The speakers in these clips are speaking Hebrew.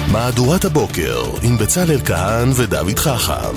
מהדורת הבוקר עם בצלאל כהן ודוד חכם.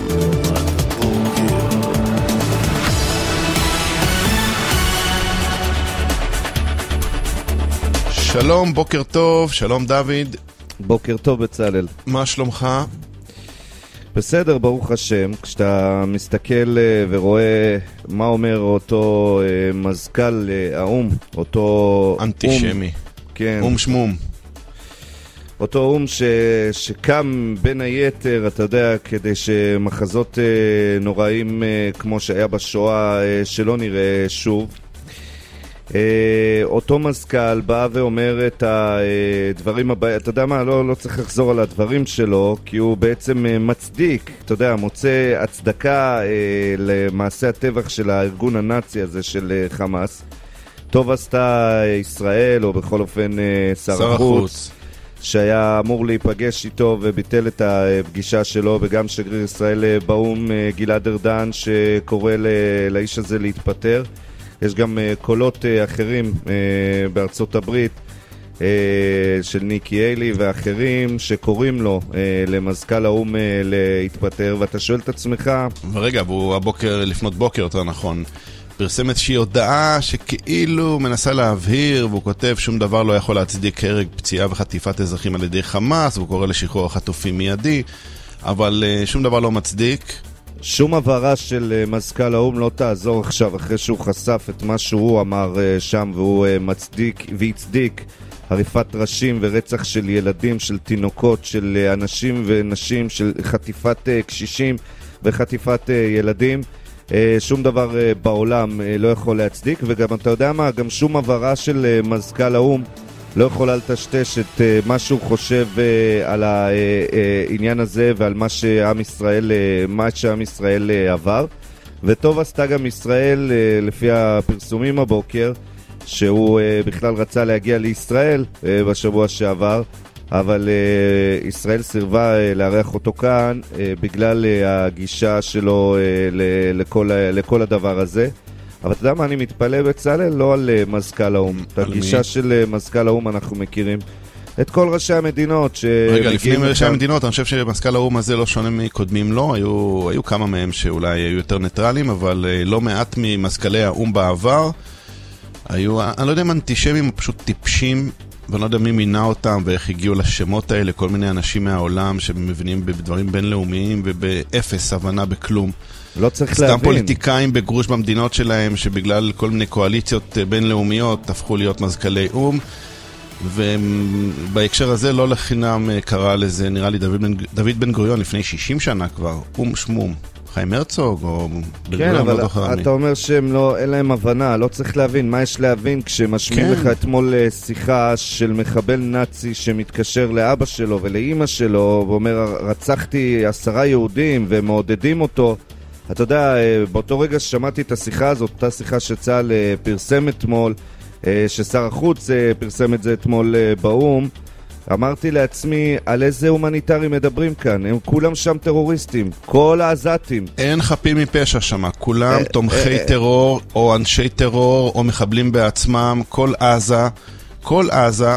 שלום, בוקר טוב, שלום דוד. בוקר טוב בצלאל. מה שלומך? בסדר, ברוך השם. כשאתה מסתכל ורואה מה אומר אותו מזכ"ל האום, אותו אנטישמי, כן, אום שמום, אותו אום שקם בין היתר, אתה יודע, כדי שמחזות נוראים כמו שהיה בשואה שלא נראה שוב. אותו מזכ"ל בא ואומר את הדברים הבאים, אתה יודע מה, לא צריך לחזור על הדברים שלו, כי הוא בעצם מצדיק, אתה יודע, מוצא הצדקה למעשה הטבח של הארגון הנאצי הזה של חמאס. טוב עשתה ישראל, או בכל אופן שר החוץ, שהיה אמור להיפגש איתו וביטל את הפגישה שלו, וגם שגריר ישראל באום גלעד ארדן שקורא לאיש הזה להתפטר. יש גם קולות אחרים בארצות הברית של ניקי היילי ואחרים שקוראים לו למזכ"ל האום להתפטר, ואתה שואל את עצמך... ורגע, והוא הבוקר, לפנות בוקר יותר נכון, פרסם איזושהי הודעה שכאילו מנסה להבהיר, והוא כותב שום דבר לא יכול להצדיק הרג, פציעה וחטיפת אזרחים על ידי חמאס, והוא קורא לשחרור החטופים מיידי, אבל שום דבר לא מצדיק. שום הבהרה של מזכ"ל האום לא תעזור עכשיו, אחרי שהוא חשף את מה שהוא אמר שם, והוא מצדיק והצדיק עריפת ראשים ורצח של ילדים, של תינוקות, של אנשים ונשים, של חטיפת קשישים וחטיפת ילדים. שום דבר בעולם לא יכול להצדיק, וגם אתה יודע מה, גם שום הבהרה של מזכ"ל האום לא יכולה לטשטש את מה שהוא חושב על העניין הזה ועל מה שעם ישראל עבר. וטוב עשתה גם ישראל, לפי הפרסומים הבוקר, שהוא בכלל רצה להגיע לישראל בשבוע שעבר, אבל ישראל סירבה לארח אותו כאן בגלל הגישה שלו לכל הדבר הזה. אבל אתה יודע מה, אני מתפלא בצלאל לא על מזכ"ל האום. את הגישה של מזכ"ל האום אנחנו מכירים. את כל ראשי המדינות רגע, לפני ראשי המדינות, אני חושב שמזכ"ל האום הזה לא שונה מקודמים לו. היו כמה מהם שאולי היו יותר ניטרלים, אבל לא מעט ממזכ"לי האום בעבר היו, אני לא יודע אם אנטישמים או פשוט טיפשים, ואני לא יודע מי מינה אותם ואיך הגיעו לשמות האלה, כל מיני אנשים מהעולם שמבינים בדברים בינלאומיים ובאפס הבנה בכלום. לא צריך להבין. סתם פוליטיקאים בגרוש במדינות שלהם, שבגלל כל מיני קואליציות בינלאומיות הפכו להיות מזכ"לי אום, ובהקשר הזה לא לחינם קרא לזה, נראה לי דוד בן גוריון לפני 60 שנה כבר, אום שמום. חיים הרצוג או... כן, אבל אתה אומר שהם לא, אין להם הבנה, לא צריך להבין. מה יש להבין כשמשמיעים לך אתמול שיחה של מחבל נאצי שמתקשר לאבא שלו ולאמא שלו ואומר, רצחתי 10 יהודים ומעודדים אותו. אתה יודע, באותו רגע ששמעתי את השיחה הזאת, אותה שיחה שצה"ל פרסם אתמול, ששר החוץ פרסם את זה אתמול באום, אמרתי לעצמי, על איזה הומניטרי מדברים כאן? הם כולם שם טרוריסטים, כל העזתים. אין חפים מפשע שם, כולם תומכי טרור או אנשי טרור או מחבלים בעצמם, כל עזה,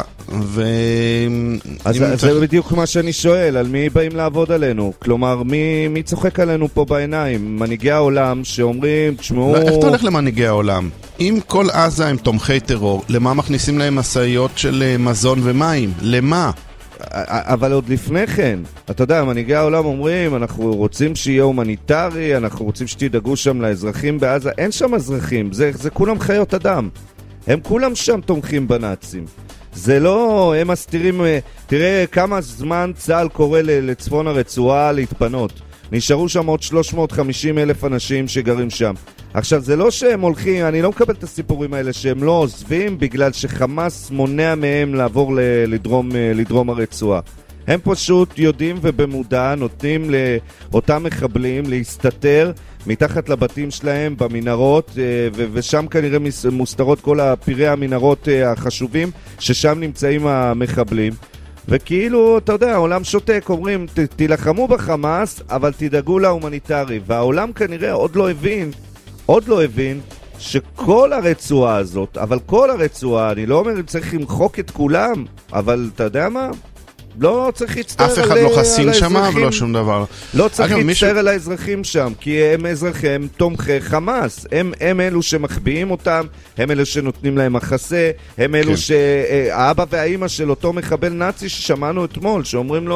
אז זה בדיוק מה שאני שואל, על מי באים לעבוד עלינו? כלומר, מי צוחק עלינו פה בעיניים? מנהיגי העולם שאומרים, תשמעו... איך אתה הולך למנהיגי העולם? אם כל עזה הם תומכי טרור, למה מכניסים להם משאיות של מזון ומים? למה? אבל עוד לפני כן, אתה יודע, מנהיגי העולם אומרים, אנחנו רוצים שיהיה הומניטרי, אנחנו רוצים שתדאגו שם לאזרחים בעזה. אין שם אזרחים, זה כולם חיות אדם. הם כולם שם תומכים בנאצים. זה לא, הם מסתירים, תראה כמה זמן צה"ל קורא לצפון הרצועה להתפנות. נשארו שם עוד 350,000 אנשים שגרים שם. עכשיו, זה לא שהם הולכים, אני לא מקבל את הסיפורים האלה, שהם לא עוזבים בגלל שחמאס מונע מהם לעבור לדרום הרצועה. הם פשוט יודעים ובמודע נותנים לאותם מחבלים להסתתר מתחת לבתים שלהם במנהרות, ושם כנראה מוסתרות כל פירי המנהרות החשובים ששם נמצאים המחבלים. וכאילו, אתה יודע, העולם שותק, אומרים, תילחמו בחמאס, אבל תדאגו להומניטרי. והעולם כנראה עוד לא הבין שכל הרצועה הזאת, אבל כל הרצועה, אני לא אומר אם צריך למחוק את כולם, אבל אתה יודע מה? לא צריך להצטער על אף אחד לא חסין שמה ולא שום דבר. לא צריך להצטער על האזרחים שם, כי הם אזרחים תומכי חמאס. הם אלו שמחביאים אותם, הם אלו שנותנים להם מחסה, הם אלו שהאבא והאימא של אותו מחבל נאצי ששמענו אתמול, שאומרים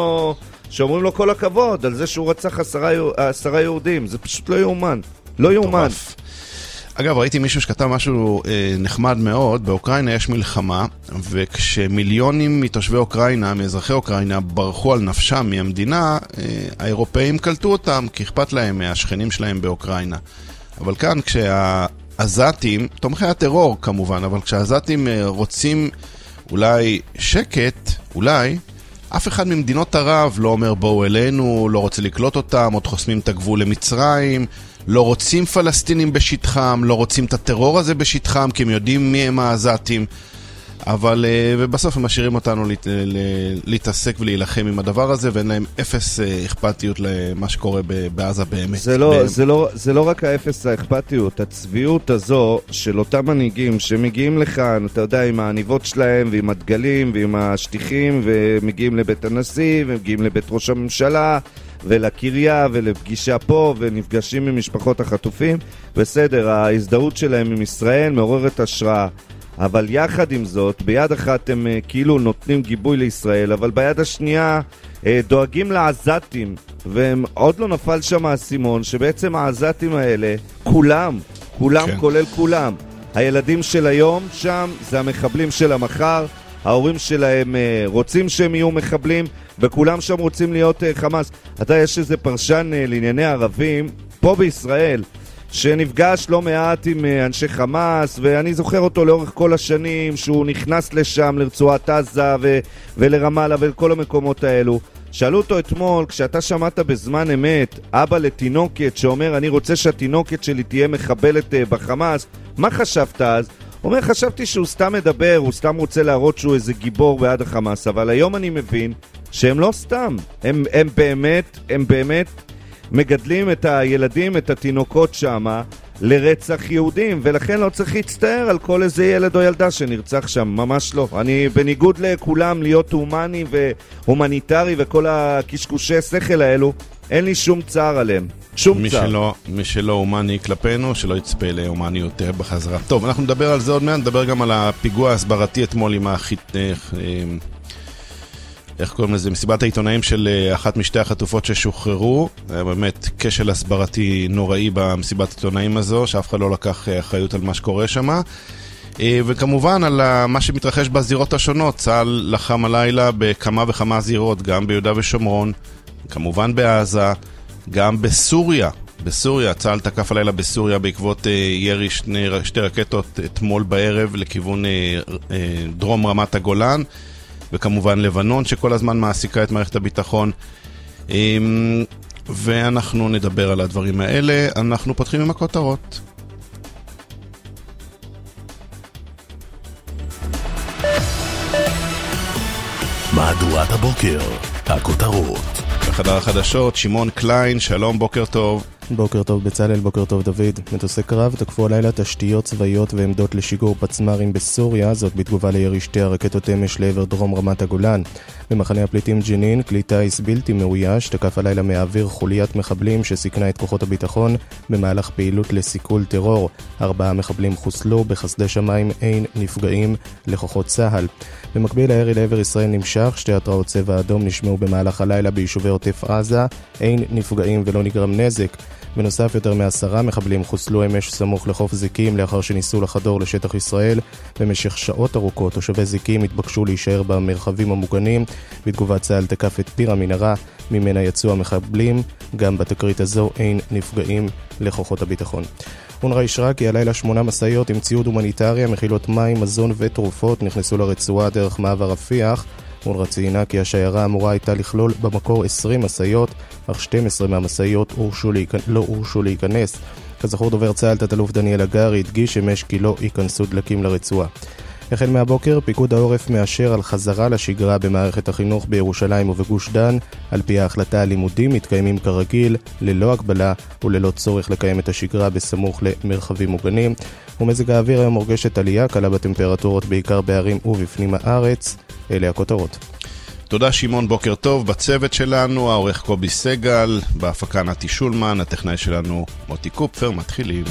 לו כל הכבוד על זה שהוא רצח 10 יהודים. זה פשוט לא יאומן. לא יאומן. אגב, ראיתי מישהו שכתב משהו נחמד מאוד. באוקראינה יש מלחמה, וכשמיליונים מתושבי אוקראינה, מאזרחי אוקראינה, ברחו על נפשם מהמדינה, האירופאים קלטו אותם, כי אכפת להם מהשכנים שלהם באוקראינה. אבל כאן, כשהעזתים, תומכי הטרור כמובן, אבל כשהעזתים רוצים אולי שקט, אף אחד ממדינות ערב לא אומר בואו אלינו, לא רוצה לקלוט אותם, עוד חוסמים את הגבול למצרים, לא רוצים פלסטינים בשטחם, לא רוצים את הטרור הזה בשטחם, כי הם יודעים מי הם העזתים, אבל ובסוף הם משאירים אותנו להתעסק ולהילחם עם הדבר הזה, ואין להם אפס אכפתיות למה שקורה בעזה באמת. זה לא רק האפס האכפתיות, הצביעות הזו של אותם מנהיגים שמגיעים לכאן, אתה יודע, עם העניבות שלהם ועם הדגלים ועם השטיחים, ומגיעים לבית הנשיא ומגיעים לבית ראש הממשלה ולקריה ולפגישה פה ונפגשים עם משפחות החטופים. בסדר, ההזדהות שלהם עם ישראל מעוררת השראה, אבל יחד עם זאת, ביד אחת הם כאילו נותנים גיבוי לישראל, אבל ביד השנייה דואגים לעזתים, והם עוד לא נפל שם הסימון שבעצם העזתים האלה, כולם כן. כולל כולם, הילדים של היום שם זה המחבלים של המחר, ההורים שלהם רוצים שהם יהיו מחבלים, וכולם שם רוצים להיות חמאס. אתה יש איזה פרשן לענייני ערבים פה בישראל שנפגש לא מעט עם אנשי חמאס, ואני זוכר אותו לאורך כל השנים שהוא נכנס לשם לרצועת עזה ולרמאללה ולכל המקומות האלו. שאלו אותו אתמול, כשאתה שמעת בזמן אמת אבא לתינוקת שאומר אני רוצה שהתינוקת שלי תהיה מחבלת בחמאס, מה חשבת אז? הוא אומר, חשבתי שהוא סתם מדבר, הוא סתם רוצה להראות שהוא איזה גיבור בעד החמאס, אבל היום אני מבין שהם לא סתם, הם באמת מגדלים את הילדים, את התינוקות שמה לרצח יהודים, ולכן לא צריך להצטער על כל איזה ילד או ילדה שנרצח שם, ממש לא. אני בניגוד לכולם להיות הומני והומניטרי וכל הקשקושי שכל האלו, אין לי שום צער עליהם. מי שלא הומני כלפינו, שלא יצפה להומניות בחזרה. טוב, אנחנו נדבר על זה עוד מעט, נדבר גם על הפיגוע ההסברתי אתמול עם איך קוראים לזה? מסיבת העיתונאים של אחת משתי החטופות ששוחררו. היה באמת כשל הסברתי נוראי במסיבת העיתונאים הזו, שאף אחד לא לקח אחריות על מה שקורה שם. וכמובן על מה שמתרחש בזירות השונות. צה"ל לחם הלילה בכמה וכמה זירות, גם ביהודה ושומרון, כמובן בעזה, גם בסוריה. צה"ל תקף הלילה בסוריה בעקבות ירי שתי רקטות אתמול בערב לכיוון דרום רמת הגולן, וכמובן לבנון שכל הזמן מעסיקה את מערכת הביטחון. ואנחנו נדבר על הדברים האלה. אנחנו פותחים עם הכותרות. מהדורת הבוקר, הכותרות. בחדר החדשות, שמעון קליין, שלום, בוקר טוב. בוקר טוב בצלאל, בוקר טוב דוד. מטוסי קרב תקפו הלילה תשתיות צבאיות ועמדות לשיגור פצמ"רים בסוריה, זאת בתגובה לירי שתי הרקטות אמש לעבר דרום רמת הגולן. במחנה הפליטים ג'נין, כלי טיס בלתי מאויש תקף הלילה מהאוויר חוליית מחבלים שסיכנה את כוחות הביטחון במהלך פעילות לסיכול טרור. 4 מחבלים חוסלו, בחסדי שמיים אין נפגעים לכוחות צה"ל. במקביל הירי לעבר ישראל נמשך, 2 התראות צבע אדום נשמעו במהלך הלילה ביישובי עוטף עזה, אין נפגעים ולא נגרם נזק. בנוסף, יותר מ10 מחבלים חוסלו אמש סמוך לחוף זיקים לאחר שניסו לחדור לשטח ישראל. במשך שעות ארוכות תושבי זיקים התבקשו להישאר במרחבים המוגנים. בתגובת צה"ל תקף את פיר המנהרה ממנה יצאו המחבלים. גם בתקרית הזו אין נפגעים לכוחות הביטחון. אונר"א אישרה כי הלילה 8 משאיות עם ציוד הומניטרי המכילות מים, מזון ותרופות נכנסו לרצועה דרך מעבר רפיח. אונר"א ציינה כי השיירה אמורה הייתה לכלול במקור 20 משאיות, אך 12 מהמשאיות לא הורשו להיכנס. כזכור, דובר צה"ל תת-אלוף דניאל הגרי הדגיש אמש כי לא ייכנסו דלקים לרצועה. החל מהבוקר פיקוד העורף מאשר על חזרה לשגרה במערכת החינוך בירושלים ובגוש דן. על פי ההחלטה, הלימודים מתקיימים כרגיל, ללא הגבלה וללא צורך לקיים את השגרה בסמוך למרחבים מוגנים. ומזג האוויר היום מורגשת עלייה קלה בטמפרטורות בעיקר בערים ובפנים הארץ. אלה הכותרות. תודה שמעון, בוקר טוב. בצוות שלנו, העורך קובי סגל, בהפקה נתי שולמן, הטכנאי שלנו מוטי קופפר. מתחילים.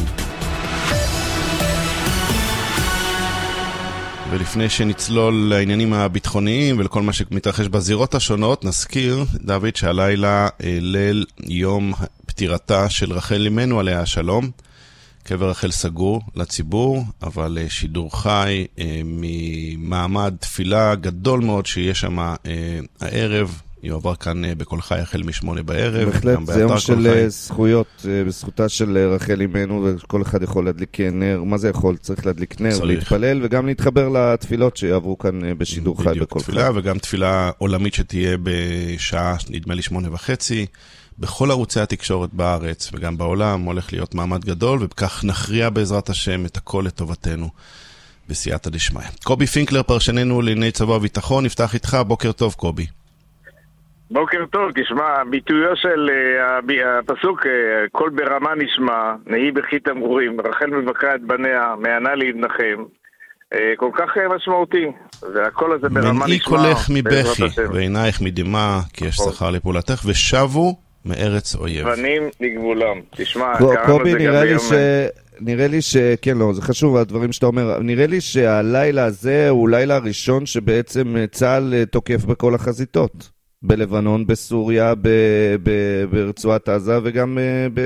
ולפני שנצלול לעניינים הביטחוניים ולכל מה שמתרחש בזירות השונות, נזכיר, דוד, שהלילה ליל יום פטירתה של רחל אמנו עליה השלום. קבר רחל סגור לציבור, אבל שידור חי ממעמד תפילה גדול מאוד שיש שם הערב, יועבר כאן בכל חי החל מ8 בערב. בהחלט, זה יום של זכויות, בזכותה של רחל אמנו, וכל אחד יכול להדליק נר. מה זה יכול? צריך להדליק נר, להתפלל וגם להתחבר לתפילות שיעברו כאן בשידור חי בכל חי. וגם תפילה עולמית שתהיה בשעה, נדמה לי 8:30, בכל ערוצי התקשורת בארץ וגם בעולם הולך להיות מעמד גדול, ובכך נכריע בעזרת השם את הכל לטובתנו בסייעתא דשמיא. קובי פינקלר, פרשננו לענייני צבא וביטחון, נפתח איתך. בוקר טוב, קובי. בוקר טוב. תשמע, ביטויו של הפסוק, כל ברמה נשמע, נהי בכי תמרורים, רחל מבקרה את בניה, מענה להתנחם, כל כך משמעותי, והכל הזה ברמה נשמע. מנעי קולך מבכי ועינייך מדמעה, כי יש שכר לפעולתך, ושבו מארץ אויב. בנים לגבולם. תשמע, קובי, נראה לי כן, לא, זה חשוב הדברים שאתה אומר. נראה לי שהלילה הזה הוא לילה הראשון שבעצם צה"ל תוקף בכל החזיתות. בלבנון, בסוריה, ברצועת עזה וגם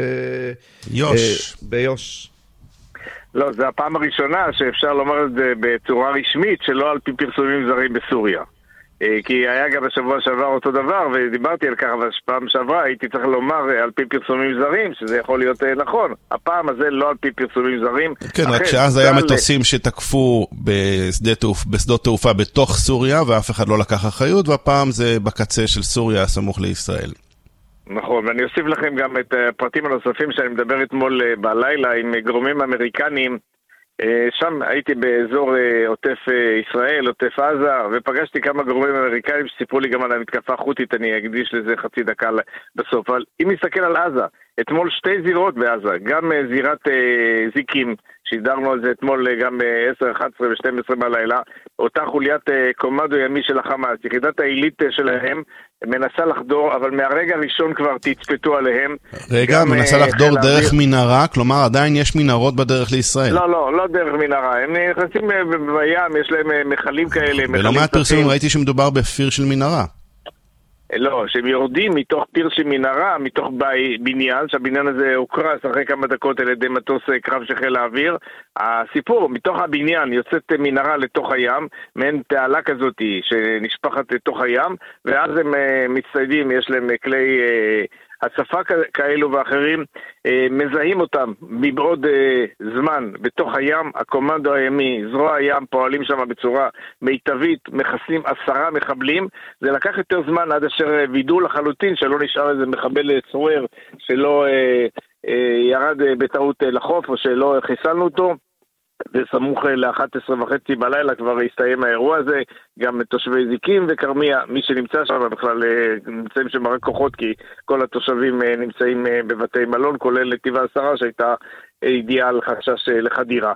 ביוש. לא, זה הפעם הראשונה שאפשר לומר את זה בצורה רשמית, שלא על פי פרסומים זרים בסוריה. כי היה גם בשבוע שעבר אותו דבר, ודיברתי על כך, אבל פעם שעברה הייתי צריך לומר על פי פרסומים זרים, שזה יכול להיות נכון. הפעם הזה לא על פי פרסומים זרים. כן, רק שאז היה מטוסים שתקפו בשדות תעופה בתוך סוריה, ואף אחד לא לקח אחריות, והפעם זה בקצה של סוריה, סמוך לישראל. נכון, ואני אוסיף לכם גם את הפרטים הנוספים שאני מדבר אתמול בלילה עם גורמים אמריקניים. שם הייתי באזור עוטף ישראל, עוטף עזה, ופגשתי כמה גורמים אמריקאים שסיפרו לי גם על המתקפה החות'ית. אני אקדיש לזה חצי דקה בסוף. אבל אם נסתכל על עזה, אתמול 2 זירות בעזה, גם זירת זיקים, שהדרנו על זה אתמול גם 10, 11 ו-12 בלילה, אותה חוליית קומנדו ימי של החמאס, יחידת העילית שלהם, מנסה לחדור, אבל מהרגע הראשון כבר תצפתו עליהם. רגע, מנסה לחדור דרך מנהרה, כלומר עדיין יש מנהרות בדרך לישראל. לא דרך מנהרה, הם נכנסים בים, יש להם מחלים כאלה. ולא מעט פרסומים ראיתי שמדובר בפיר של מנהרה. לא, שהם יורדים מתוך פיר של מנהרה, מתוך בניין, שהבניין הזה הוקרס אחרי כמה דקות על ידי מטוס קרב של חיל האוויר. הסיפור, מתוך הבניין יוצאת מנהרה לתוך הים, מעין תעלה כזאת שנשפחת לתוך הים, ואז הם מצטיידים, יש להם כלי הצפה כאלו ואחרים, מזהים אותם מבעוד זמן בתוך הים. הקומנדו הימי, זרוע הים, פועלים שם בצורה מיטבית, מכסים 10 מחבלים. זה לקח יותר זמן עד אשר וידאו לחלוטין שלא נשאר איזה מחבל צורר שלא ירד בטעות לחוף או שלא חיסלנו אותו. וסמוך ל-11:30 בלילה כבר הסתיים האירוע הזה. גם תושבי זיקים וקרמיה, מי שנמצא שם בכלל נמצאים שם רק כוחות, כי כל התושבים נמצאים בבתי מלון, כולל נתיב העשרה שהייתה ידיעה על חשש לחדירה.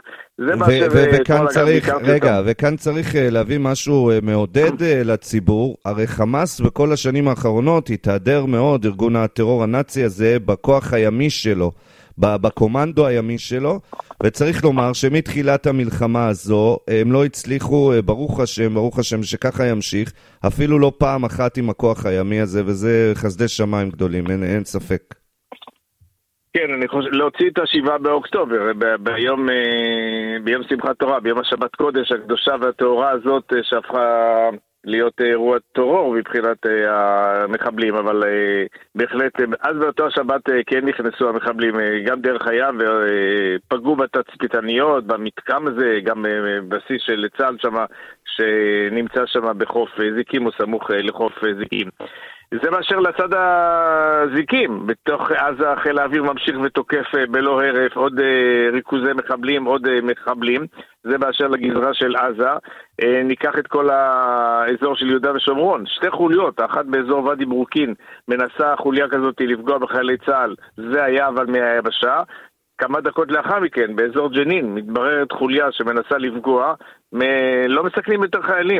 וכאן צריך להביא משהו מעודד לציבור. הרי חמאס בכל השנים האחרונות התהדר מאוד, ארגון הטרור הנאצי הזה, בכוח הימי שלו, בקומנדו הימי שלו, וצריך לומר שמתחילת המלחמה הזו הם לא הצליחו, ברוך השם שככה ימשיך, אפילו לא פעם אחת עם הכוח הימי הזה, וזה חסדי שמיים גדולים, אין ספק. כן, אני חושב, להוציא את 7 באוקטובר, ביום שמחת תורה, ביום השבת קודש הקדושה והטהורה הזאת, שהפכה להיות אירוע טרור מבחינת המחבלים, אבל בהחלט, אז באותו השבת כן נכנסו המחבלים גם דרך הים, ופגעו בתצפיתניות, במתקם הזה, גם בסיס של צה"ל שם, שנמצא שם בחוף זיקים, או סמוך לחוף זיקים. זה באשר לצד הזיקים, בתוך עזה חיל האוויר ממשיך ותוקף בלא הרף עוד ריכוזי מחבלים, עוד מחבלים. זה באשר לגזרה של עזה. ניקח את כל האזור של יהודה ושומרון, 2 חוליות, אחת באזור ואדי ברוקין, מנסה חוליה כזאת לפגוע בחיילי צה"ל, זה היה אבל מהיבשה. כמה דקות לאחר מכן, באזור ג'נין, מתבררת חוליה שמנסה לפגוע, לא מסכנים יותר חיילים.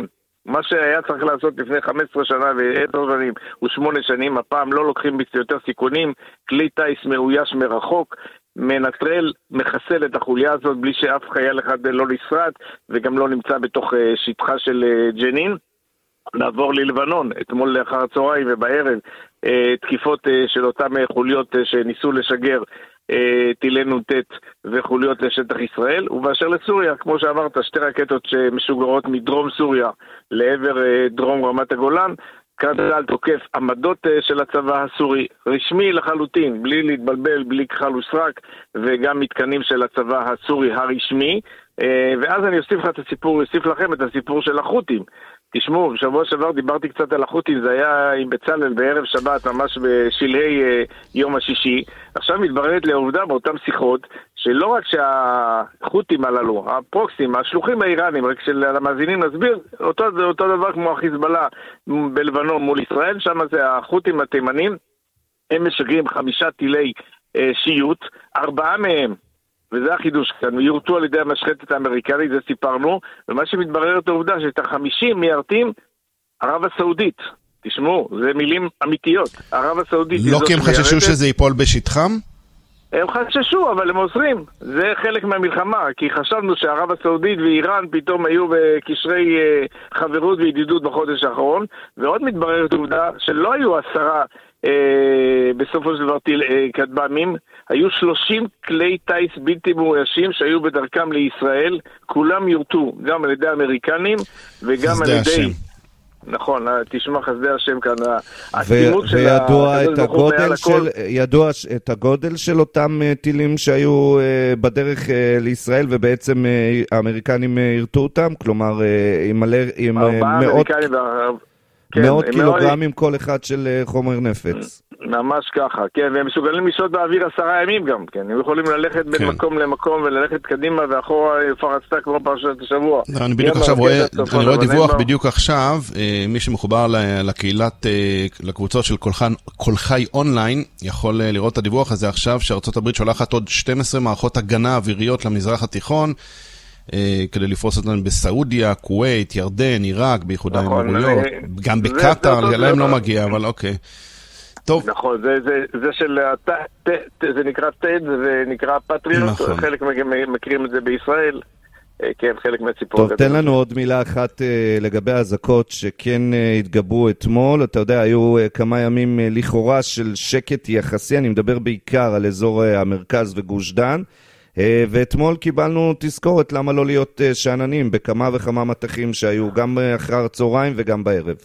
מה שהיה צריך לעשות לפני 15 שנה ו10 שנים ו8 שנים, הפעם לא לוקחים יותר סיכונים, כלי טייס מאויש מרחוק, מנטרל, מחסל את החוליה הזאת בלי שאף חייל אחד לא נשרט וגם לא נמצא בתוך שטחה של ג'נין. נעבור ללבנון, אתמול לאחר הצהריים ובערב, תקיפות של אותם חוליות שניסו לשגר טילי נ"ט וחוליות לשטח ישראל. ובאשר לסוריה, כמו שאמרת, 2 רקטות שמשוגרות מדרום סוריה לעבר דרום רמת הגולן, קרדל תוקף עמדות של הצבא הסורי, רשמי לחלוטין, בלי להתבלבל, בלי כחל וסרק, וגם מתקנים של הצבא הסורי הרשמי. ואז אני אוסיף לכם את הסיפור של החות'ים. תשמעו, בשבוע שעבר דיברתי קצת על החות'ים, זה היה עם בצלאל בערב שבת, ממש בשלהי יום השישי. עכשיו מתבררת לעובדה באותם שיחות, שלא רק שהחות'ים הללו, הפרוקסים, השלוחים האיראנים, רק שלמאזינים נסביר, אותו דבר כמו החיזבאללה בלבנון מול ישראל, שם זה החות'ים התימנים, הם משגרים 5 טילי שיוט, 4 מהם, וזה החידוש כאן, יורטו על ידי המשחטת האמריקנית, זה סיפרנו, ומה שמתברר את העובדה שאת 50 מיירטים ערב הסעודית. תשמעו, זה מילים אמיתיות. ערב הסעודית... לא כי הם חששו שזה ייפול בשטחם? הם חששו, אבל הם עוזרים. זה חלק מהמלחמה, כי חשבנו שערב הסעודית ואיראן פתאום היו בקשרי חברות וידידות בחודש האחרון, ועוד מתברר את העובדה שלא היו 10 בסופו של דבר כטב"מים, היו 30 כלי טייס בלתי מאוישים שהיו בדרכם לישראל, כולם יורטו גם על ידי האמריקנים וגם על ידי... נכון, תשמע חסדי השם כאן, וידוע את הגודל של אותם טילים שהיו בדרך לישראל ובעצם האמריקנים ירטו אותם, כלומר עם מאות קילוגרמים כל אחד של חומר נפש. ממש ככה, כן, והם מסוגלים לשהות באוויר 10 ימים גם, כן, הם יכולים ללכת בין מקום למקום וללכת קדימה ואחורה פרצתה כמו פרשת השבוע. אני בדיוק עכשיו רואה דיווח בדיוק עכשיו, מי שמחובר לקבוצות של כל חי אונליין, יכול לראות את הדיווח הזה עכשיו, שארצות הברית שולחת עוד 12 מערכות הגנה אוויריות למזרח התיכון, כדי לפרוס אותנו בסעודיה, כווית, ירדן, עיראק, באיחוד האמירויות, גם בקטר, להם לא מגיע, אבל אוקיי. טוב. נכון, זה של, זה נקרא TED, זה נקרא פטריוט, חלק מכירים את זה בישראל, כן, חלק מהציפור. טוב, תן לנו עוד מילה אחת לגבי האזעקות שכן התגברו אתמול, אתה יודע, היו כמה ימים לכאורה של שקט יחסי, אני מדבר בעיקר על אזור המרכז וגוש דן, ואתמול קיבלנו תזכורת למה לא להיות שעננים בכמה וכמה מתחים שהיו גם אחר הצהריים וגם בערב.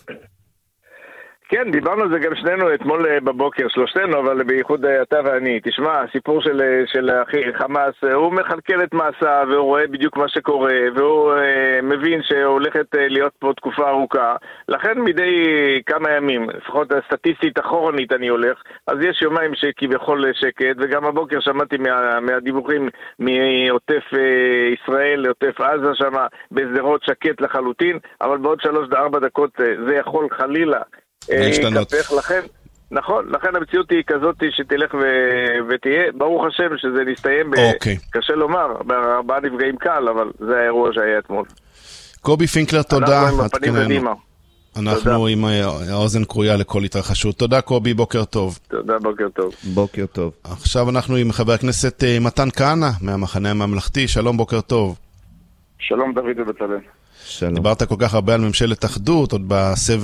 כן, דיברנו על זה גם שנינו אתמול בבוקר, שלושתנו, אבל בייחוד אתה ואני. תשמע, הסיפור של חמאס, הוא מחלקל את מעשה, והוא רואה בדיוק מה שקורה, והוא מבין שהולכת להיות פה תקופה ארוכה. לכן מדי כמה ימים, לפחות סטטיסטית אחורנית אני הולך, אז יש יומיים שכביכול שקט, וגם הבוקר שמעתי מהדיווחים מעוטף ישראל לעוטף עזה שם, בסדרות שקט לחלוטין, אבל בעוד 3-4 דקות זה יכול חלילה להתהפך. לכן המציאות היא כזאת שתלך ותהיה, ברוך השם שזה נסתיים קשה לומר, ב4 נפגעים קל, אבל זה האירוע שהיה אתמול. קובי פינקלר, תודה. אנחנו עם הפנים קדימה. אנחנו עם האוזן קרויה לכל התרחשות. תודה קובי, בוקר טוב. תודה, בוקר טוב. בוקר טוב. עכשיו אנחנו עם חבר הכנסת מתן כהנא מהמחנה הממלכתי. שלום, בוקר טוב. שלום דוד ובצלאל. דיברת כל כך הרבה על ממשלת אחדות, עוד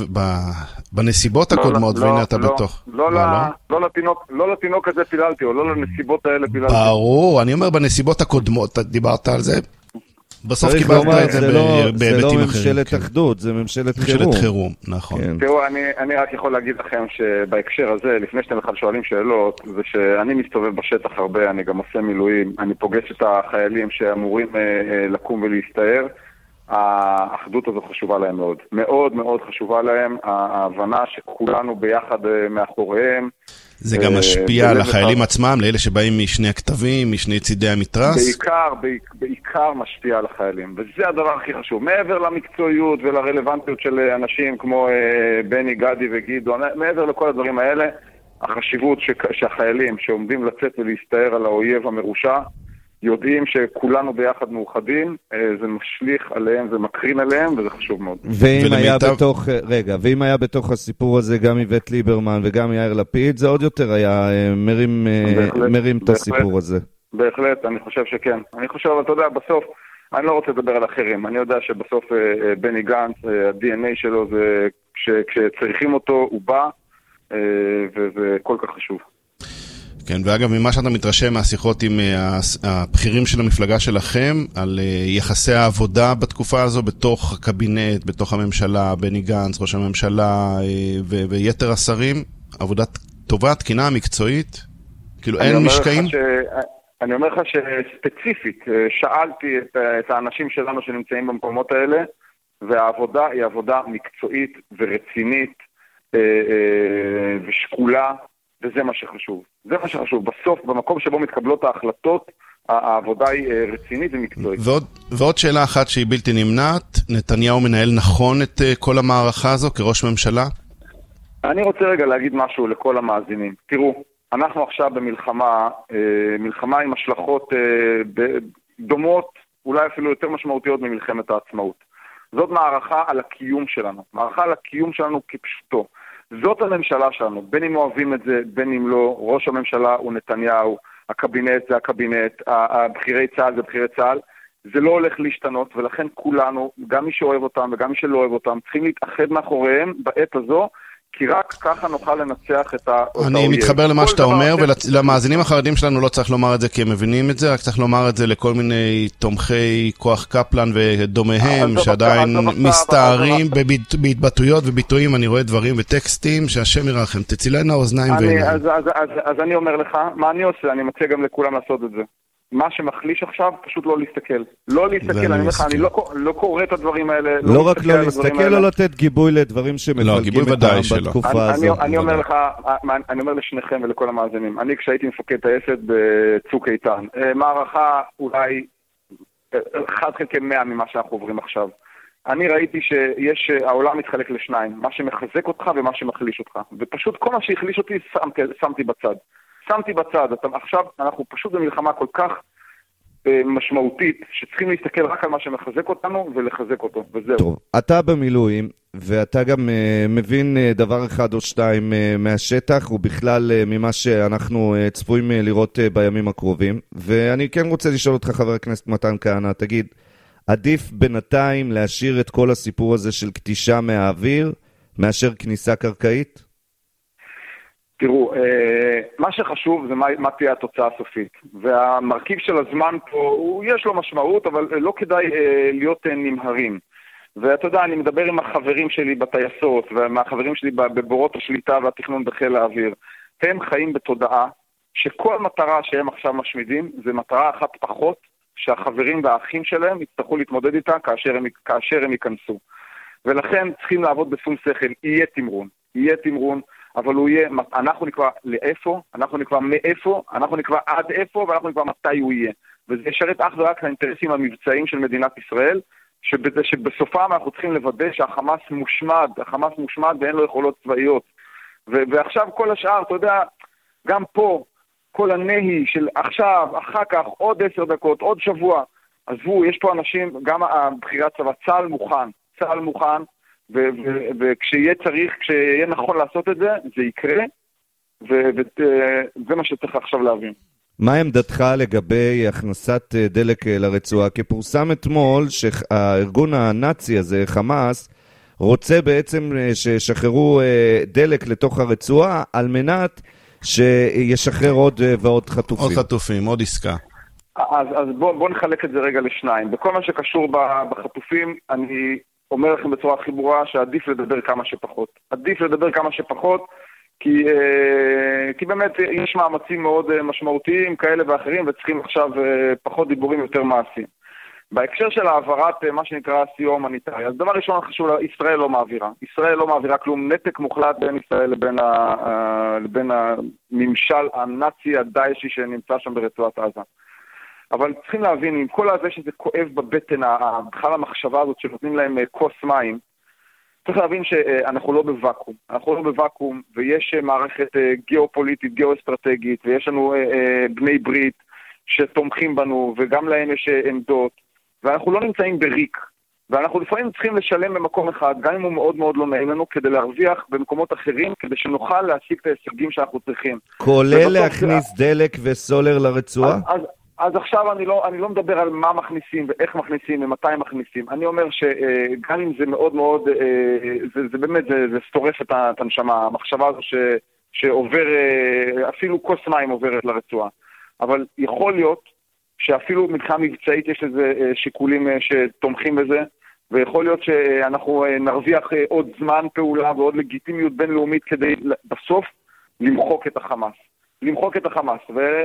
בנסיבות הקודמות, והנה אתה בתוך. לא לתינוק הזה פיללתי, או לא לנסיבות האלה פיללתי. ברור, אני אומר בנסיבות הקודמות, דיברת על זה, בסוף קיבלת את זה בהיבטים אחרים. זה לא ממשלת אחדות, זה ממשלת חירום. ממשלת חירום, נכון. תראו, אני רק יכול להגיד לכם שבהקשר הזה, לפני שאתם בכלל שואלים שאלות, זה שאני מסתובב בשטח הרבה, אני גם עושה מילואים, אני פוגש את החיילים שאמורים לקום ולהסתער, האחדות הזו חשובה להם מאוד. מאוד מאוד חשובה להם, ההבנה שכולנו ביחד מאחוריהם. זה גם משפיע על החיילים עצמם, לאלה שבאים משני הכתבים, משני צידי המתרס? בעיקר משפיע על החיילים, וזה הדבר הכי חשוב. מעבר למקצועיות ולרלוונטיות של אנשים כמו בני, גדי וגידו, מעבר לכל הדברים האלה, החשיבות שהחיילים שעומדים לצאת ולהסתער על האויב המרושע, יודעים שכולנו ביחד מאוחדים, זה משליך עליהם, זה מקרין עליהם, וזה חשוב מאוד. ואם היה בתוך הסיפור הזה גם איווט ליברמן וגם יאיר לפיד, זה עוד יותר היה מרים את הסיפור הזה. בהחלט, אני חושב שכן. אני חושב, אתה יודע, בסוף, אני לא רוצה לדבר על אחרים, אני יודע שבסוף בני גנץ, ה-DNA שלו זה, כשצריכים אותו הוא בא, וזה כל כך חשוב. כן, ואגב, ממה שאתה מתרשם מהשיחות עם הבכירים של המפלגה שלכם, על יחסי העבודה בתקופה הזו, בתוך הקבינט, בתוך הממשלה, בני גנץ, ראש הממשלה ויתר השרים, עבודה טובה, תקינה, מקצועית? כאילו אין משקעים? אני אומר לך שספציפית, שאלתי את האנשים שלנו שנמצאים במקומות האלה, והעבודה היא עבודה מקצועית ורצינית ושקולה, וזה מה שחשוב. זה מה שחשוב. בסוף, במקום שבו מתקבלות ההחלטות, העבודה היא רצינית ומקצועית. ועוד שאלה אחת שהיא בלתי נמנעת, נתניהו מנהל נכון את כל המערכה הזו כראש ממשלה? אני רוצה רגע להגיד משהו לכל המאזינים. תראו, אנחנו עכשיו במלחמה, מלחמה עם השלכות דומות, אולי אפילו יותר משמעותיות ממלחמת העצמאות. זאת מערכה על הקיום שלנו. מערכה על הקיום שלנו כפשוטו. זאת הממשלה שלנו, בין אם אוהבים את זה, בין אם לא, ראש הממשלה הוא נתניהו, הקבינט זה הקבינט, הבחירי צה"ל זה בחירי צה"ל, זה לא הולך להשתנות, ולכן כולנו, גם מי שאוהב אותם וגם מי שלא אוהב אותם, צריכים להתאחד מאחוריהם בעת הזו, כי רק ככה נוכל לנצח את האויב. אני מתחבר למה שאתה אומר, ולמאזינים החרדים שלנו לא צריך לומר את זה כי הם מבינים את זה, רק צריך לומר את זה לכל מיני תומכי כוח קפלן ודומיהם, שעדיין מסתערים בהתבטאויות וביטויים, אני רואה דברים וטקסטים, שהשם ירחם, תצילנה אוזניים ועיניים. אז אני אומר לך, מה אני עושה? אני מציע גם לכולם לעשות את זה. מה שמחליש עכשיו, פשוט לא להסתכל. לא להסתכל, אני אומר לך, אני לא קורא את הדברים האלה. לא רק לא להסתכל, או לתת גיבוי לדברים שמפלגים אותם בתקופה הזאת. אני אומר לך, אני אומר לשניכם ולכל המאזינים, אני כשהייתי מפקד טייסת בצוק איתן, מערכה אולי 1/100 ממה שאנחנו עוברים עכשיו. אני ראיתי שהעולם מתחלק לשניים, מה שמחזק אותך ומה שמחליש אותך. ופשוט כל מה שהחליש אותי שמתי בצד. שמתי בצד, עכשיו אנחנו פשוט במלחמה כל כך משמעותית, שצריכים להסתכל רק על מה שמחזק אותנו ולחזק אותו, וזהו. טוב, אתה במילואים, ואתה גם מבין דבר אחד או שתיים מהשטח, ובכלל ממה שאנחנו צפויים לראות בימים הקרובים, ואני כן רוצה לשאול אותך, חבר הכנסת מתן כהנא, תגיד, עדיף בינתיים להשאיר את כל הסיפור הזה של כתישה מהאוויר, מאשר כניסה קרקעית? תראו, מה שחשוב זה מה תהיה התוצאה הסופית, והמרכיב של הזמן פה, יש לו משמעות, אבל לא כדאי להיות נמהרים. ואתה יודע, אני מדבר עם החברים שלי בטייסות, ומהחברים שלי בבורות השליטה והתכנון בחיל האוויר. הם חיים בתודעה שכל מטרה שהם עכשיו משמידים, זה מטרה אחת פחות, שהחברים והאחים שלהם יצטרכו להתמודד איתה כאשר הם ייכנסו. ולכן צריכים לעבוד בשום שכל, יהיה תמרון, אבל הוא יהיה, אנחנו נקבע לאיפה, אנחנו נקבע מאיפה, אנחנו נקבע עד איפה, ואנחנו נקבע מתי הוא יהיה. וזה ישרת אך ורק האינטרסים המבצעיים של מדינת ישראל, שבסופם אנחנו צריכים לוודא שהחמאס מושמד ואין לו יכולות צבאיות. ועכשיו כל השאר, אתה יודע, גם פה, כל הנהי של עכשיו, אחר כך, עוד 10 דקות, עוד שבוע, עזבו, יש פה אנשים, גם הבחירת צבא, צה"ל מוכן, וכשיהיה צריך, כשיהיה נכון לעשות את זה, זה יקרה, וזה מה שצריך עכשיו להבין. מה עמדתך לגבי הכנסת דלק לרצועה? כי פורסם אתמול שהארגון הנאצי הזה, חמאס, רוצה בעצם ששחררו דלק לתוך הרצועה, על מנת שישחרר עוד ועוד חטופים. עוד חטופים, עוד עסקה. אז בוא נחלק את זה רגע לשניים. בכל מה שקשור בחטופים, אני אומר לכם בצורה הכי ברורה שעדיף לדבר כמה שפחות. עדיף לדבר כמה שפחות, כי באמת יש מאמצים מאוד משמעותיים כאלה ואחרים, וצריכים עכשיו פחות דיבורים יותר מעשיים. בהקשר של העברת מה שנקרא סיוע הומניטרי, אז דבר ראשון חשוב, ישראל לא מעבירה כלום, נתק מוחלט בין ישראל לבין הממשל הנאצי הדאעשי שנמצא שם ברצועת עזה. אבל צריכים להבין, עם כל הזה שזה כואב בבטן, בכלל המחשבה הזאת שנותנים להם כוס מים, צריך להבין שאנחנו לא בוואקום, ויש מערכת גיאופוליטית, גיאואסטרטגית, ויש לנו בני ברית, שתומכים בנו, וגם להם יש עמדות, ואנחנו לא נמצאים בריק. ואנחנו לפעמים צריכים לשלם במקום אחד, גם אם הוא מאוד מאוד לא נעים לנו, כדי להרוויח במקומות אחרים, כדי שנוכל להשיג את ההישגים שאנחנו צריכים. כולל להכניס דלק וסולר לרצועה? אז עכשיו אני לא מדבר על מה מכניסים ואיך מכניסים ומתי מכניסים. אני אומר שגם אם זה מאוד מאוד, זה באמת, זה שורף את הנשמה, המחשבה הזו שעובר, אפילו כוס מים עוברת לרצועה. אבל יכול להיות שאפילו מבחינה מבצעית יש לזה שיקולים שתומכים בזה, ויכול להיות שאנחנו נרוויח עוד זמן פעולה ועוד לגיטימיות בינלאומית כדי בסוף למחוק את החמאס. למחוק את החמאס,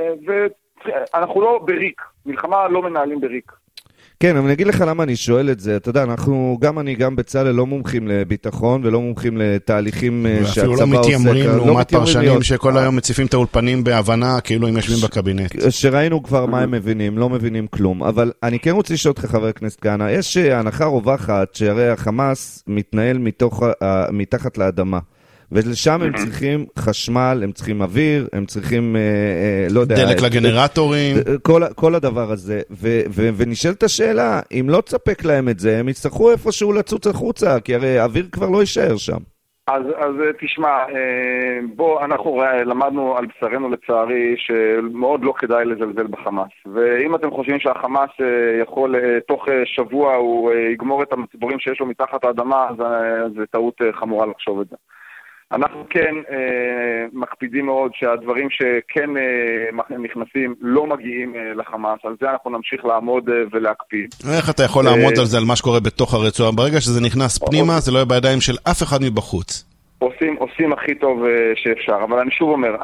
ואנחנו לא בריק, מלחמה לא מנהלים בריק. כן, אבל אני אגיד לך למה אני שואל את זה. אתה יודע, אני גם בצלאל לא מומחים לביטחון ולא מומחים לתהליכים שהצבא עושה. אפילו לא מתיימרים לעומת פרשנים שכל היום מציפים את האולפנים בהבנה, כאילו הם יושבים בקבינט. שראינו כבר מה הם מבינים, לא מבינים כלום. אבל אני כן רוצה לשאול אותך, חבר הכנסת כהנא, יש הנחה רווחת שהרי החמאס מתנהל מתחת לאדמה. ולשם הם צריכים חשמל, הם צריכים אוויר, הם צריכים, לא יודע... דלק לגנרטורים. כל הדבר הזה. ונשאלת השאלה, אם לא תספק להם את זה, הם יצטרכו איפשהו לצוץ החוצה, כי הרי האוויר כבר לא יישאר שם. אז תשמע, אנחנו למדנו על בשרנו לצערי, שמאוד לא כדאי לזלזל בחמאס. ואם אתם חושבים שהחמאס יכול, תוך שבוע הוא יגמור את הציבורים שיש לו מתחת האדמה, אז זה טעות חמורה לחשוב את זה. אנחנו כן מקפידים מאוד שהדברים שכן נכנסים לא מגיעים לחמאס, על זה אנחנו נמשיך לעמוד ולהקפיד. איך אתה יכול לעמוד על זה, על מה שקורה בתוך הרצועה? ברגע שזה נכנס פנימה, זה לא יהיה בידיים של אף אחד מבחוץ. עושים הכי טוב שאפשר, אבל אני שוב אומר,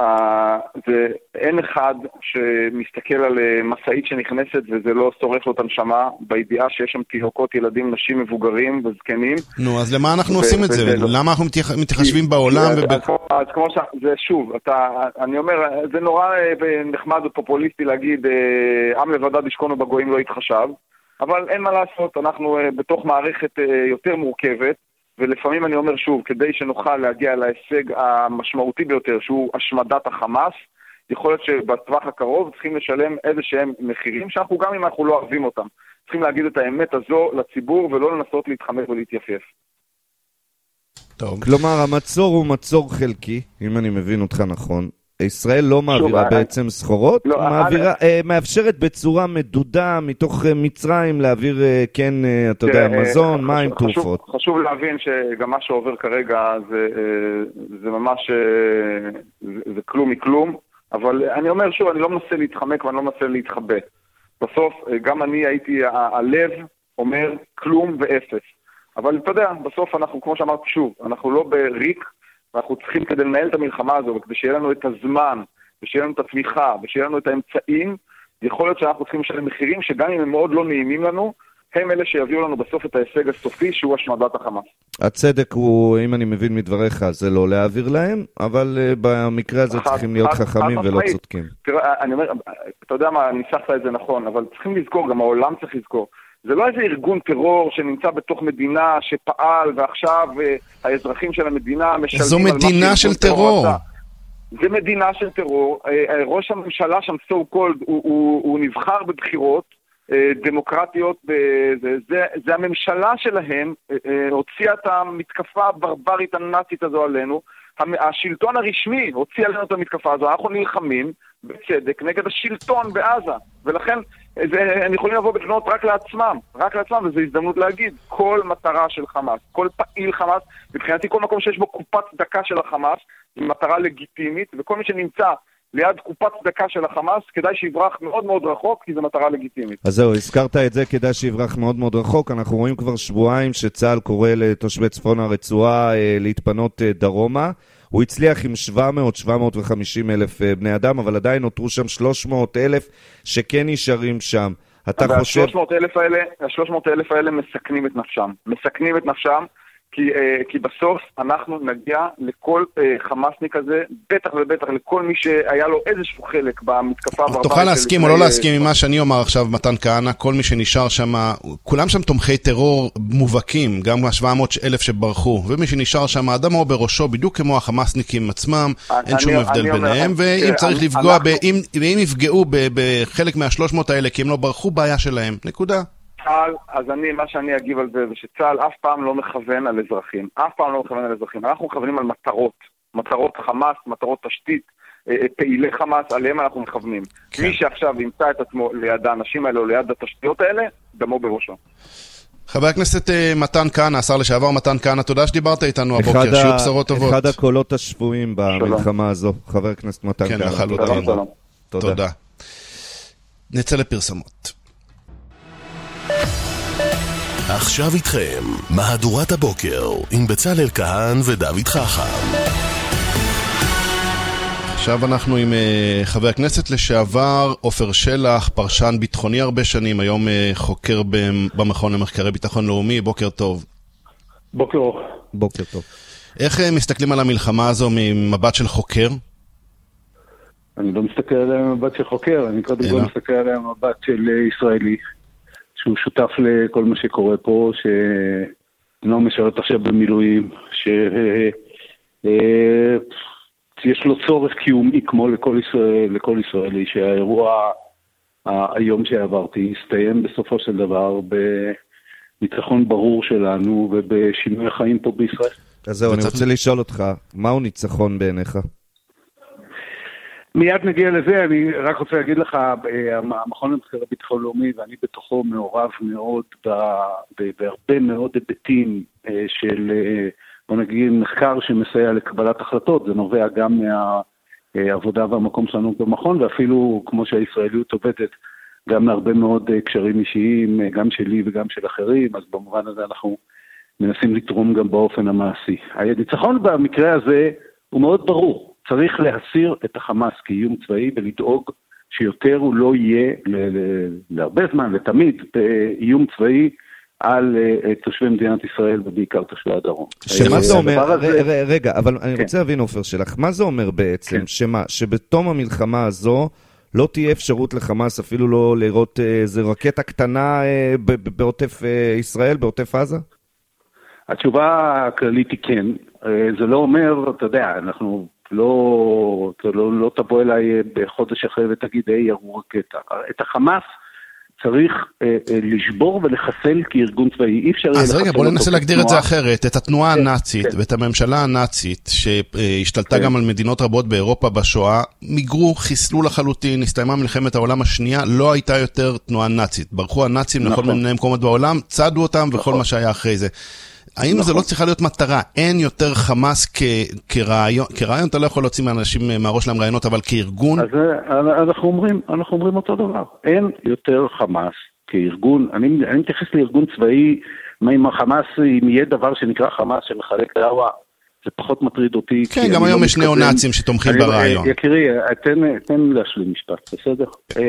אין אחד שמסתכל על מסעית שנכנסת וזה לא שורף לו את הנשמה, בידיעה שיש שם תינוקות, ילדים, נשים, מבוגרים וזקנים. נו, אז למה אנחנו עושים את זה? למה אנחנו מתחשבים בעולם? אז כמו זה שוב, אני אומר, זה נורא נחמד ופופוליסטי להגיד, עם לבדד ישכון ובגויים לא יתחשב, אבל אין מה לעשות, אנחנו בתוך מערכת יותר מורכבת, ולפעמים אני אומר שוב, כדי שנוכל להגיע להישג המשמעותי ביותר, שהוא השמדת החמאס, יכול להיות שבטווח הקרוב צריכים לשלם איזה שהם מחירים, שאנחנו גם אם אנחנו לא אוהבים אותם, צריכים להגיד את האמת הזו לציבור, ולא לנסות להתחמק ולהתייפף. טוב. כלומר, המצור הוא מצור חלקי, אם אני מבין אותך נכון. ישראל לא מעבירה בעצם סחורות, מאפשרת בצורה מדודה מתוך מצרים להעביר, כן, אתה יודע, מזון, מים, תרופות. חשוב להבין שגם מה שעובר כרגע זה ממש, זה כלום מכלום, אבל אני אומר שוב, אני לא מנסה להתחמק ואני לא מנסה להתחבא. בסוף, גם אני הייתי, הלב אומר כלום ואפס. אבל אתה יודע, בסוף אנחנו, כמו שאמרתי שוב, אנחנו לא בריק, ואנחנו צריכים כדי לנהל את המלחמה הזו, וכדי שיהיה לנו את הזמן, ושיהיה לנו את התמיכה, ושיהיה לנו את האמצעים, יכול להיות שאנחנו צריכים לשלם מחירים, שגם אם הם מאוד לא נעימים לנו, הם אלה שיביאו לנו בסוף את ההישג הסופי, שהוא השמדת החמאס. הצדק הוא, אם אני מבין מדבריך, זה לא להעביר להם, אבל במקרה הזה צריכים להיות חכמים ולא צודקים. תראה, אני אומר, אתה יודע מה, ניסחת את זה נכון, אבל צריכים לזכור, גם העולם צריך לזכור. זה לא איזה ארגון טרור שנמצא בתוך מדינה שפעל, ועכשיו האזרחים של המדינה משלמים... זו מדינה של טרור. זה מדינה של טרור. ראש הממשלה שם, so called, הוא נבחר בבחירות דמוקרטיות. זה הממשלה שלהם, הוציאה את המתקפה הברברית הנאצית הזו עלינו. השלטון הרשמי הוציא עלינו את המתקפה הזו. אנחנו נלחמים בצדק נגד השלטון בעזה. ולכן... הם יכולים לבוא בתלונות רק לעצמם, וזו הזדמנות להגיד, כל מטרה של חמאס, כל פעיל חמאס, מבחינתי כל מקום שיש בו קופת צדקה של החמאס, היא מטרה לגיטימית, וכל מי שנמצא ליד קופת צדקה של החמאס, כדאי שיברח מאוד מאוד רחוק, כי זו מטרה לגיטימית. אז זהו, הזכרת את זה, כדאי שיברח מאוד מאוד רחוק. אנחנו רואים כבר שבועיים שצה"ל קורא לתושבי צפון הרצועה להתפנות דרומה. הוא הצליח עם 750 אלף בני אדם, אבל עדיין נותרו שם 300 אלף שכן נשארים שם. אתה חושב... ה-300 אלף האלה מסכנים את נפשם. כי בסוף אנחנו נגיע לכל חמאסניק הזה, בטח ובטח לכל מי שהיה לו איזשהו חלק במתקפה הברברית. תוכל להסכים או לא להסכים עם מה שאני אומר עכשיו, מתן כהנא, כל מי שנשאר שם, כולם שם תומכי טרור מובהקים, גם ה-700,000 שברחו, ומי שנשאר שם, אדם או בראשו, בדיוק כמו החמאסניקים עצמם, אין שום הבדל ביניהם, ואם צריך לפגוע, ואם יפגעו בחלק מה-300 האלה, כי הם לא ברחו, בעיה שלהם. נקודה. צה"ל, אז מה שאני אגיב על זה, זה שצה"ל אף פעם לא מכוון על אזרחים. אף פעם לא מכוון על אזרחים. אנחנו מכוונים על מטרות. מטרות חמאס, מטרות תשתית, פעילי חמאס, עליהם אנחנו מכוונים. כן. מי שעכשיו ימצא את עצמו ליד האנשים האלה או ליד התשתיות האלה, דמו בראשו. חבר הכנסת מתן כהנא, השר לשעבר מתן כהנא, תודה שדיברת איתנו הבוקר, שיהיו בשורות טובות. אחד הקולות השפויים במלחמה הזו, חבר הכנסת מתן כהנא. כן, לחלוטין. תודה. נצא לפרסמות. עכשיו איתכם, מהדורת הבוקר, עם בצלאל כהן ודוד חכם. עכשיו אנחנו עם חבר הכנסת לשעבר עופר שלח, פרשן ביטחוני הרבה שנים, היום חוקר במכון למחקרי ביטחון לאומי. בוקר טוב. בוקר טוב. איך מסתכלים על המלחמה הזו ממבט של חוקר? אני לא מסתכל עליה ממבט של חוקר, אני קודם כל מסתכל עליה ממבט של ישראלי. שהוא שותף לכל מה שקורה פה, שלא משרת עכשיו במילואים, שיש לו צורך קיומי כמו לכל ישראלי, שהאירוע היום שעברתי הסתיים בסופו של דבר בניצחון ברור שלנו ובשינוי החיים פה בישראל. אז זהו, אני רוצה לשאול אותך, מהו ניצחון בעיניך? מיד נגיע לזה, אני רק רוצה להגיד לך, המכון למחקרי ביטחון לאומי, ואני בתוכו מעורב מאוד בהרבה מאוד היבטים של, בוא נגיד, מחקר שמסייע לקבלת החלטות. זה נובע גם מהעבודה והמקום שלנו במכון, ואפילו כמו שהישראליות עובדת, גם להרבה מאוד קשרים אישיים, גם שלי וגם של אחרים, אז במובן הזה אנחנו מנסים לתרום גם באופן המעשי. הניצחון במקרה הזה הוא מאוד ברור. צריך להסיר את החמאס כאיום צבאי ולדאוג שיותר הוא לא יהיה להרבה זמן ותמיד איום צבאי על תושבי מדינת ישראל ובעיקר תושבי הדרום. שמה זה אומר, רגע, אבל אני רוצה להבין עופר שלך, מה זה אומר בעצם? שבתום המלחמה הזו לא תהיה אפשרות לחמאס אפילו לא לראות איזה רקטה קטנה בעוטף ישראל, בעוטף עזה? התשובה הכללית היא כן. זה לא אומר, אתה יודע, אנחנו לא תבוא אליי בחודש אחרי ותגיד, ירו רקטה. את החמאס צריך לשבור ולחסל כארגון צבאי. אז רגע, בוא ננסה להגדיר את זה אחרת. את התנועה הנאצית ואת הממשלה הנאצית, שהשתלטה גם על מדינות רבות באירופה בשואה, מיגרו, חיסלו לחלוטין, הסתיימה מלחמת העולם השנייה, לא הייתה יותר תנועה נאצית. ברחו הנאצים לכל מיני מקומות בעולם, צעדו אותם וכל מה שהיה אחרי זה. האם זה לא צריכה להיות מטרה? אין יותר חמאס כרעיון, אתה לא יכול להוציא מאנשים מהראש להם רעיונות, אבל כארגון? אז אנחנו אומרים אותו דבר. אין יותר חמאס כארגון. אני מתייחס לארגון צבאי, אם החמאס, אם יהיה דבר שנקרא חמאס שמחלק דעווה, זה פחות מטריד אותי. כן, גם היום יש ניאו-נאצים שתומכים ברעיון. יקירי, תן להשלים משפט, בסדר?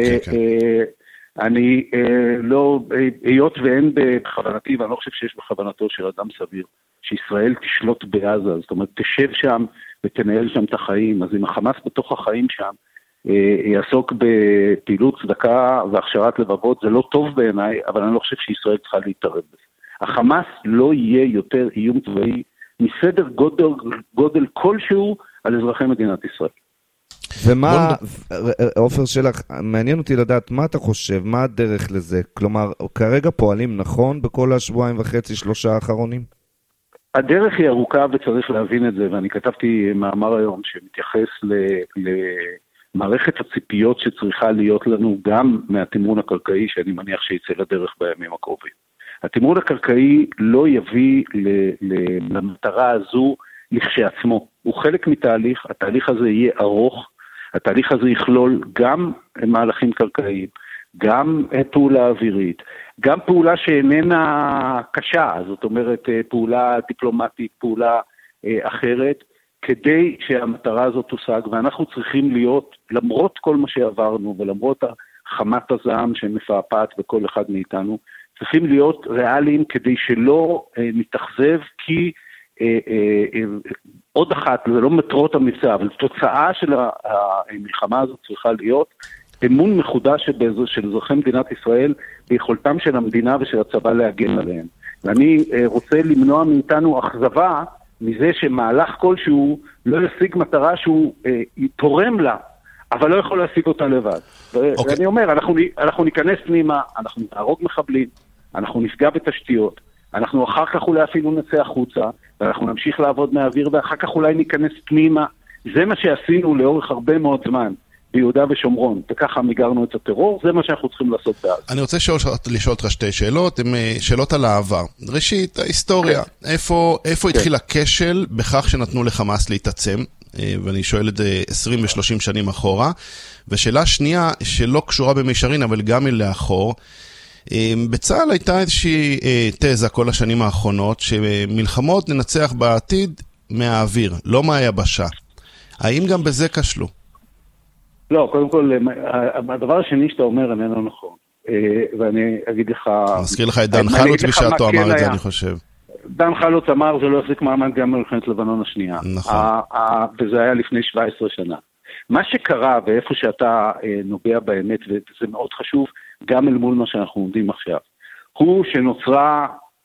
אני לא, היות ואין בכוונתי, ואני לא חושב שיש בכוונתו של אדם סביר, שישראל תשלוט בעזה, זאת אומרת, תשב שם ותנהל שם את החיים, אז אם החמאס בתוך החיים שם, יעסוק בפעילות צדקה והכשרת לבבות, זה לא טוב בעיניי, אבל אני לא חושב שישראל צריכה להתערב בזה. החמאס לא יהיה יותר איום צבאי מסדר גודל כלשהו על אזרחי מדינת ישראל. ומה, עופר שלך, מעניין אותי לדעת מה אתה חושב, מה הדרך לזה? כלומר, כרגע פועלים נכון בכל השבועיים וחצי, 3 האחרונים? הדרך היא ארוכה וצריך להבין את זה, ואני כתבתי מאמר היום שמתייחס למערכת הציפיות שצריכה להיות לנו גם מהתמרון הקרקעי, שאני מניח שיצא לדרך בימים הקרובים. התמרון הקרקעי לא יביא למטרה הזו לכשעצמו. הוא חלק מתהליך, התהליך הזה יהיה ארוך, התהליך הזה יכלול גם מהלכים קרקעיים, גם פעולה אווירית, גם פעולה שאיננה קשה, זאת אומרת פעולה דיפלומטית, פעולה אחרת, כדי שהמטרה הזאת תושג, ואנחנו צריכים להיות, למרות כל מה שעברנו ולמרות חמת הזעם שמפעפעת בכל אחד מאיתנו, צריכים להיות ריאליים כדי שלא נתאכזב, כי עוד אחת, זה לא מטרות המבצע, אבל תוצאה של המלחמה הזאת צריכה להיות אמון מחודש של אזרחי מדינת ישראל ביכולתם של המדינה ושל הצבא להגן עליהם. ואני רוצה למנוע מאיתנו אכזבה מזה שמהלך כלשהו לא ישיג מטרה שהוא תורם לה, אבל לא יכול להשיג אותה לבד. ואני אומר, אנחנו ניכנס פנימה, אנחנו נהרוג מחבלים, אנחנו נפגע בתשתיות, אנחנו אחר כך אולי אפילו נצא החוצה, ואנחנו נמשיך לעבוד מהאוויר, ואחר כך אולי ניכנס פנימה. זה מה שעשינו לאורך הרבה מאוד זמן ביהודה ושומרון, וככה מיגרנו את הטרור, זה מה שאנחנו צריכים לעשות בעזה. אני רוצה לשאול אותך שתי שאלות, הן שאלות על העבר. ראשית, ההיסטוריה, איפה התחיל הכשל בכך שנתנו לחמאס להתעצם, ואני שואל את זה 20 ו-30 שנים אחורה, ושאלה שנייה, שלא קשורה במישרין, אבל גם לאחור, בצה"ל הייתה איזושהי תזה כל השנים האחרונות, שמלחמות ננצח בעתיד מהאוויר, לא מהיבשה. האם גם בזה כשלו? לא, קודם כל, הדבר השני שאתה אומר איננו נכון. ואני אגיד לך... מזכיר לך את דן חלוץ בשעתו אמר את זה, אני חושב. דן חלוץ אמר, זה לא יחזיק מעמד גם במלחמת לבנון השנייה. נכון. וזה היה לפני 17 שנה. מה שקרה, ואיפה שאתה נוגע באמת, וזה מאוד חשוב, גם אל מול מה שאנחנו עומדים עכשיו, הוא שנוצרה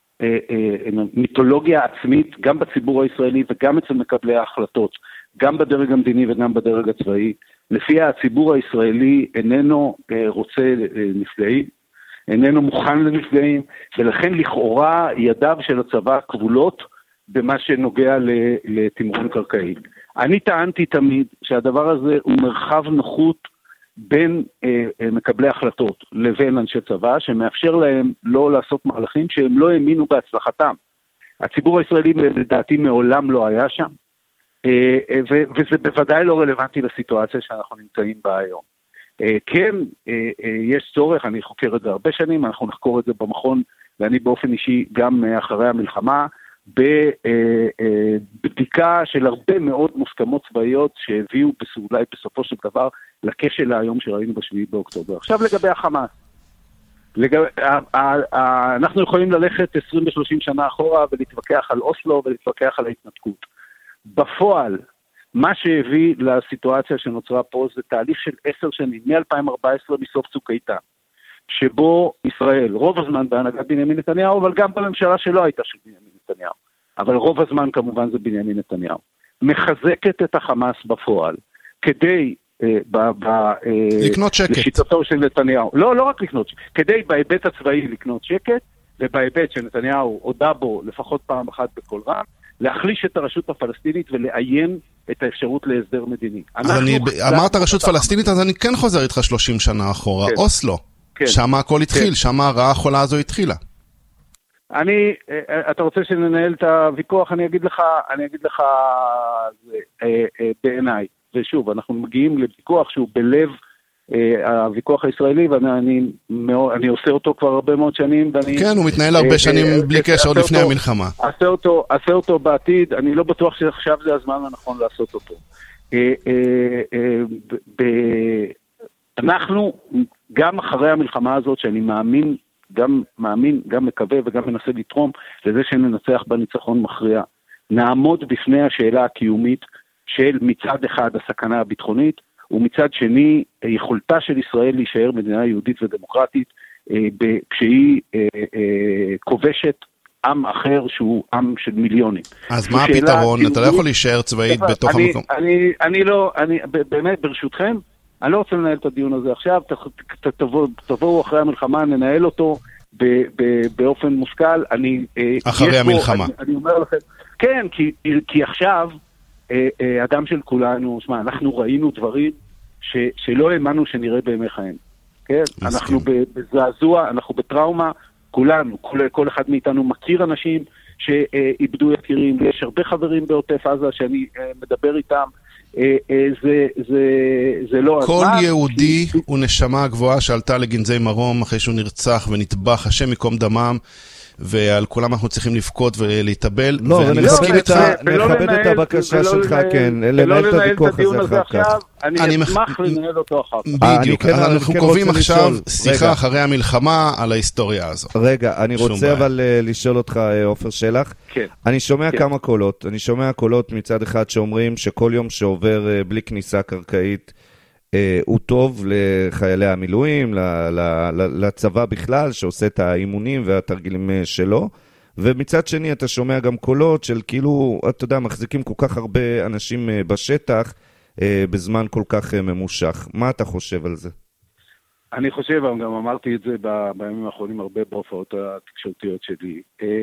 מיתולוגיה עצמית, גם בציבור הישראלי וגם אצל מקבלי ההחלטות, גם בדרג המדיני וגם בדרג הצבאי, לפיה הציבור הישראלי איננו רוצה נפגעים, איננו מוכן לנפגעים, ולכן לכאורה ידיו של הצבא כבולות במה שנוגע לתמרון קרקעי. אני טענתי תמיד שהדבר הזה הוא מרחב נוחות בין מקבלי החלטות לבין אנשי צבא, שמאפשר להם לא לעשות מהלכים שהם לא האמינו בהצלחתם. הציבור הישראלי לדעתי מעולם לא היה שם, וזה בוודאי לא רלוונטי לסיטואציה שאנחנו נמצאים בה היום. כן, יש צורך, אני חוקר את זה הרבה שנים, אנחנו נחקור את זה במכון, ואני באופן אישי גם אחרי המלחמה, בבדיקה של הרבה מאוד מוסכמות צבאיות שהביאו אולי בסופו של דבר לכשל היום שראינו ב7 באוקטובר. עכשיו לגבי החמאס. אנחנו יכולים ללכת 20 ו-30 שנה אחורה ולהתווכח על אוסלו ולהתווכח על ההתנתקות. בפועל, מה שהביא לסיטואציה שנוצרה פה זה תהליך של 10 שנים, מ-2014 מסוף צוק איתן, שבו ישראל, רוב הזמן בהנהגת בנימין נתניהו, אבל גם בממשלה שלא הייתה של בנימין נתניהו, אבל רוב הזמן כמובן זה בנימין נתניהו, מחזקת את החמאס בפועל, כדי לקנות שקט. לשיטתו של נתניהו, לא רק לקנות שקט, כדי בהיבט הצבאי לקנות שקט, ובהיבט שנתניהו הודע בו לפחות פעם אחת בכל רם, להחליש את הרשות הפלסטינית ולעיין את האפשרות להסדר מדיני. אמרת רשות פלסטינית, אז אני כן חוזר איתך 30 שנה אחורה. אוסלו, שם הכל התחיל, שם הרעה החולה הזו התחילה. אתה רוצה שננהל את הוויכוח, אני אגיד לך בעיניי, ושוב, אנחנו מגיעים לוויכוח שהוא בלב הוויכוח הישראלי, ואני עושה אותו כבר הרבה מאוד שנים. כן, הוא מתנהל הרבה שנים בלי קשר עוד לפני המלחמה. עשה אותו בעתיד, אני לא בטוח שעכשיו זה הזמן הנכון לעשות אותו. אנחנו, גם אחרי המלחמה הזאת, שאני מאמין, גם מקווה וגם מנסה לתרום, לזה שננצח בניצחון מכריע, נעמוד בפני השאלה הקיומית של מצד אחד הסכנה הביטחונית, ומצד שני, יכולתה של ישראל להישאר מדינה יהודית ודמוקרטית, כשהיא כובשת עם אחר שהוא עם של מיליונים. אז מה הפתרון? אתה לא יכול להישאר צבאית בתוך המקום. באמת, ברשותכם, אני לא רוצה לנהל את הדיון הזה עכשיו, תבואו אחרי המלחמה, ננהל אותו באופן מושכל. אחרי המלחמה. אני אומר לכם, כן, כי עכשיו, אדם של כולנו, אנחנו ראינו דברים שלא האמנו שנראה בימי חיים. כן? אנחנו בזעזוע, אנחנו בטראומה, כולנו, כל אחד מאיתנו מכיר אנשים שאיבדו יקירים, יש הרבה חברים בעוטף עזה שאני מדבר איתם, זה לא הזמן. כל יהודי הוא נשמה גבוהה שעלתה לגנזי מרום אחרי שהוא נרצח ונטבח, השם מקום דמם, ועל כולם אנחנו צריכים לבכות ולהתאבל, לא, ואני מסכים איתך. נכבד את הבקשה שלך, כן, לנהל את הוויכוח הזה אחר כך. אני אשמח לנהל אותו אחר כך. בדיוק, אז אנחנו קובעים עכשיו שיחה אחרי המלחמה על ההיסטוריה הזו. רגע, אני רוצה אבל לשאול אותך, עופר שלח. אני שומע כמה קולות. אני שומע קולות מצד אחד שאומרים שכל יום שעובר בלי כניסה קרקעית הוא טוב לחיילי המילואים, לצבא בכלל, שעושה את האימונים והתרגילים שלו. ומצד שני אתה שומע גם קולות של כאילו, אתה יודע, מחזיקים כל כך הרבה אנשים בשטח בזמן כל כך ממושך. מה אתה חושב על זה? אני חושב, גם אמרתי את זה בימים האחרונים הרבה בהופעות התקשורתיות שלי.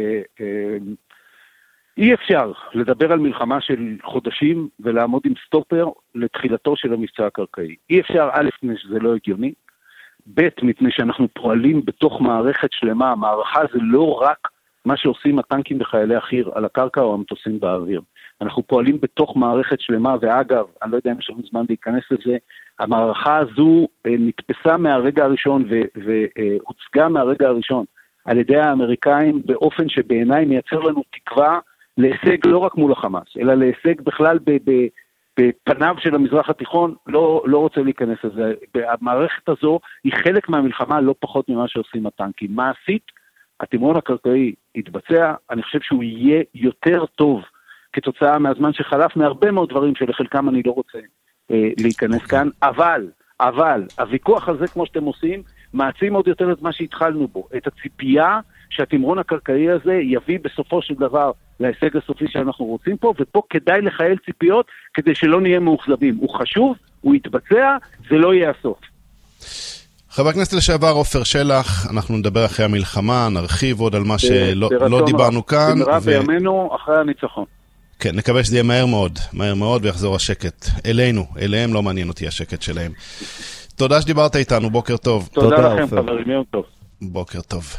אי אפשר לדבר על מלחמה של חודשים ולעמוד עם סטופר לתחילתו של המבצע הקרקעי. אי אפשר, א', מפני שזה לא הגיוני, ב', מפני שאנחנו פועלים בתוך מערכת שלמה. המערכה זה לא רק מה שעושים הטנקים וחיילי החי"ר על הקרקע או המטוסים באוויר. אנחנו פועלים בתוך מערכת שלמה, ואגב, אני לא יודע אם יש לנו זמן להיכנס לזה, המערכה הזו נתפסה מהרגע הראשון והוצגה מהרגע הראשון על ידי האמריקאים באופן שבעיניי מייצר לנו תקווה להישג לא רק מול החמאס, אלא להישג בכלל בפניו של המזרח התיכון. לא רוצה להיכנס לזה. המערכת הזו היא חלק מהמלחמה לא פחות ממה שעושים הטנקים. מעשית, התמרון הקרקעי יתבצע, אני חושב שהוא יהיה יותר טוב כתוצאה מהזמן שחלף מהרבה מאוד דברים שלחלקם אני לא רוצה להיכנס כאן, אבל הוויכוח הזה כמו שאתם עושים, מעצים עוד יותר את מה שהתחלנו בו, את הציפייה שהתמרון הקרקעי הזה יביא בסופו של דבר להישג הסופי שאנחנו רוצים פה, ופה כדאי לחייל ציפיות כדי שלא נהיה מאוכזבים. הוא חשוב, הוא יתבצע, זה לא יהיה הסוף. חבר הכנסת לשעבר עופר שלח, אנחנו נדבר אחרי המלחמה, נרחיב עוד על מה שלא דיברנו כאן. במהרה בימינו אחרי הניצחון. כן, נקווה שזה יהיה מהר מאוד ויחזור השקט. אליהם לא מעניין אותי השקט שלהם. תודה שדיברת איתנו, בוקר טוב. תודה לכם חברים, יום טוב. בוקר טוב.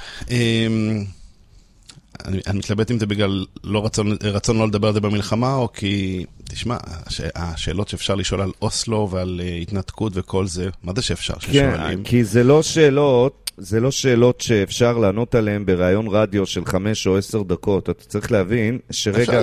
אני מתלבט אם זה בגלל רצון לא לדבר על זה במלחמה, או כי, תשמע, השאלות שאפשר לשאול על אוסלו ועל התנתקות וכל זה, מה זה שאפשר ששואלים? כן, כי זה לא שאלות שאפשר לענות עליהן ברעיון רדיו של 5 או 10 דקות. אתה צריך להבין שרגע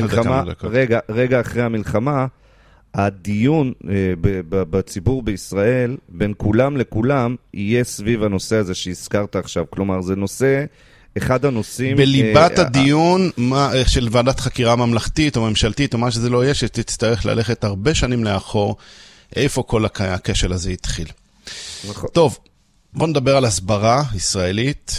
אחרי המלחמה, הדיון בציבור בישראל, בין כולם לכולם, יהיה סביב הנושא הזה שהזכרת עכשיו. כלומר, זה נושא, אחד הנושאים... בליבת הדיון של ועדת חקירה ממלכתית או ממשלתית, או מה שזה לא יהיה, שתצטרך ללכת הרבה שנים לאחור, איפה כל הכשל הזה התחיל. טוב, בוא נדבר על הסברה ישראלית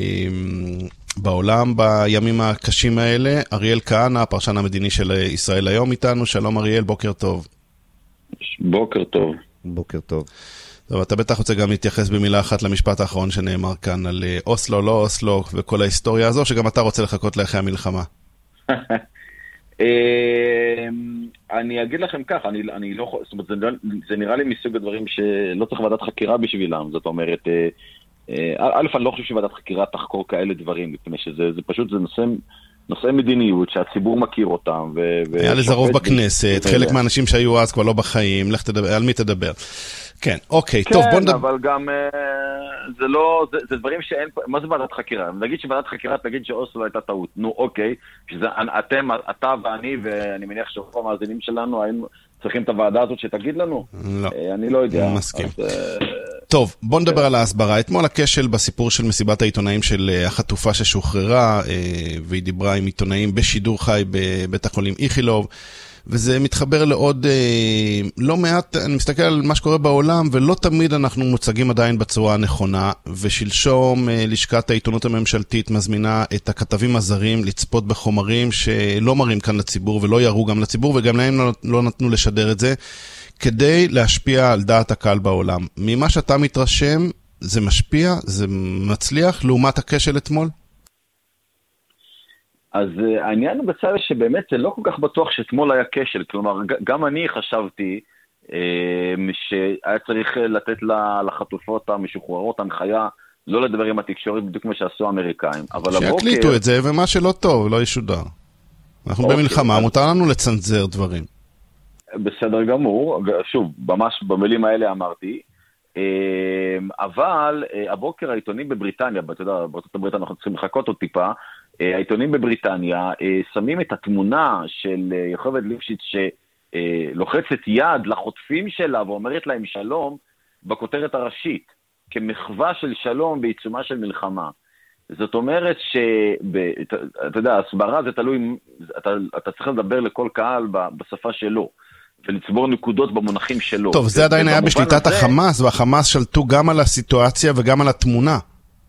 בעולם בימים הקשים האלה. אריאל כהנא, הפרשן המדיני של ישראל היום איתנו. שלום אריאל, בוקר טוב. בוקר טוב. בוקר טוב. טוב, אתה בטח רוצה גם להתייחס במילה אחת למשפט האחרון שנאמר כאן על אוסלו, לא אוסלו וכל ההיסטוריה הזו, שגם אתה רוצה לחכות לאחרי המלחמה. אני אגיד לכם כך, אני לא, זאת אומרת, זה נראה לי מסוג הדברים שלא צריך ועדת חקירה בשבילם. זאת אומרת, א', אני לא חושב שוועדת חקירה תחקור כאלה דברים, מפני שזה פשוט, זה נושא מדיניות שהציבור מכיר אותם. היה לזה רוב בכנסת, חלק מהאנשים שהיו אז כבר לא בחיים, לך תדבר, על מי תדבר? כן, אוקיי, טוב, בוא נדבר. כן, אבל גם זה לא, זה דברים שאין, מה זה ועדת חקירה? נגיד שוועדת חקירה תגיד שאוסלו הייתה טעות, נו אוקיי, שזה אתה ואני, ואני מניח שרוב המאזינים שלנו היינו צריכים את הוועדה הזאת שתגיד לנו? לא. אני לא יודע. מסכים. טוב, בוא נדבר על ההסברה. אתמול הכשל בסיפור של מסיבת העיתונאים של החטופה ששוחררה, והיא דיברה עם עיתונאים בשידור חי בבית החולים איכילוב, וזה מתחבר לעוד לא מעט, אני מסתכל על מה שקורה בעולם, ולא תמיד אנחנו מוצגים עדיין בצורה הנכונה, ושלשום לשכת העיתונות הממשלתית מזמינה את הכתבים הזרים לצפות בחומרים שלא מראים כאן לציבור, ולא יראו גם לציבור, וגם להם לא נתנו לשדר את זה, כדי להשפיע על דעת הקהל בעולם. ממה שאתה מתרשם, זה משפיע, זה מצליח, לעומת הכשל אתמול? אז העניין הוא בצד שבאמת זה לא כל כך בטוח שאתמול היה כשל, כלומר גם אני חשבתי שהיה צריך לתת לחטופות המשוחררות הנחיה לא לדבר עם התקשורת בדיוק כמו שעשו האמריקאים, אבל שיקליטו את זה ומה שלא טוב לא ישודר. אנחנו במלחמה, מותר לנו לצנזר דברים. בסדר גמור, שוב, ממש במילים האלה אמרתי, אבל הבוקר העיתונים בבריטניה, אתה יודע, בארצות הברית אנחנו צריכים לחכות עוד טיפה, העיתונים בבריטניה שמים את התמונה של יוכבד ליפשיץ שלוחצת יד לחוטפים שלה ואומרת להם שלום בכותרת הראשית, כמחווה של שלום בעיצומה של מלחמה. זאת אומרת אתה יודע, הסברה זה תלוי, אתה צריך לדבר לכל קהל בשפה שלו, ולצבור נקודות במונחים שלו. טוב, זה עדיין היה בשליטת החמאס, והחמאס שלטו גם על הסיטואציה וגם על התמונה.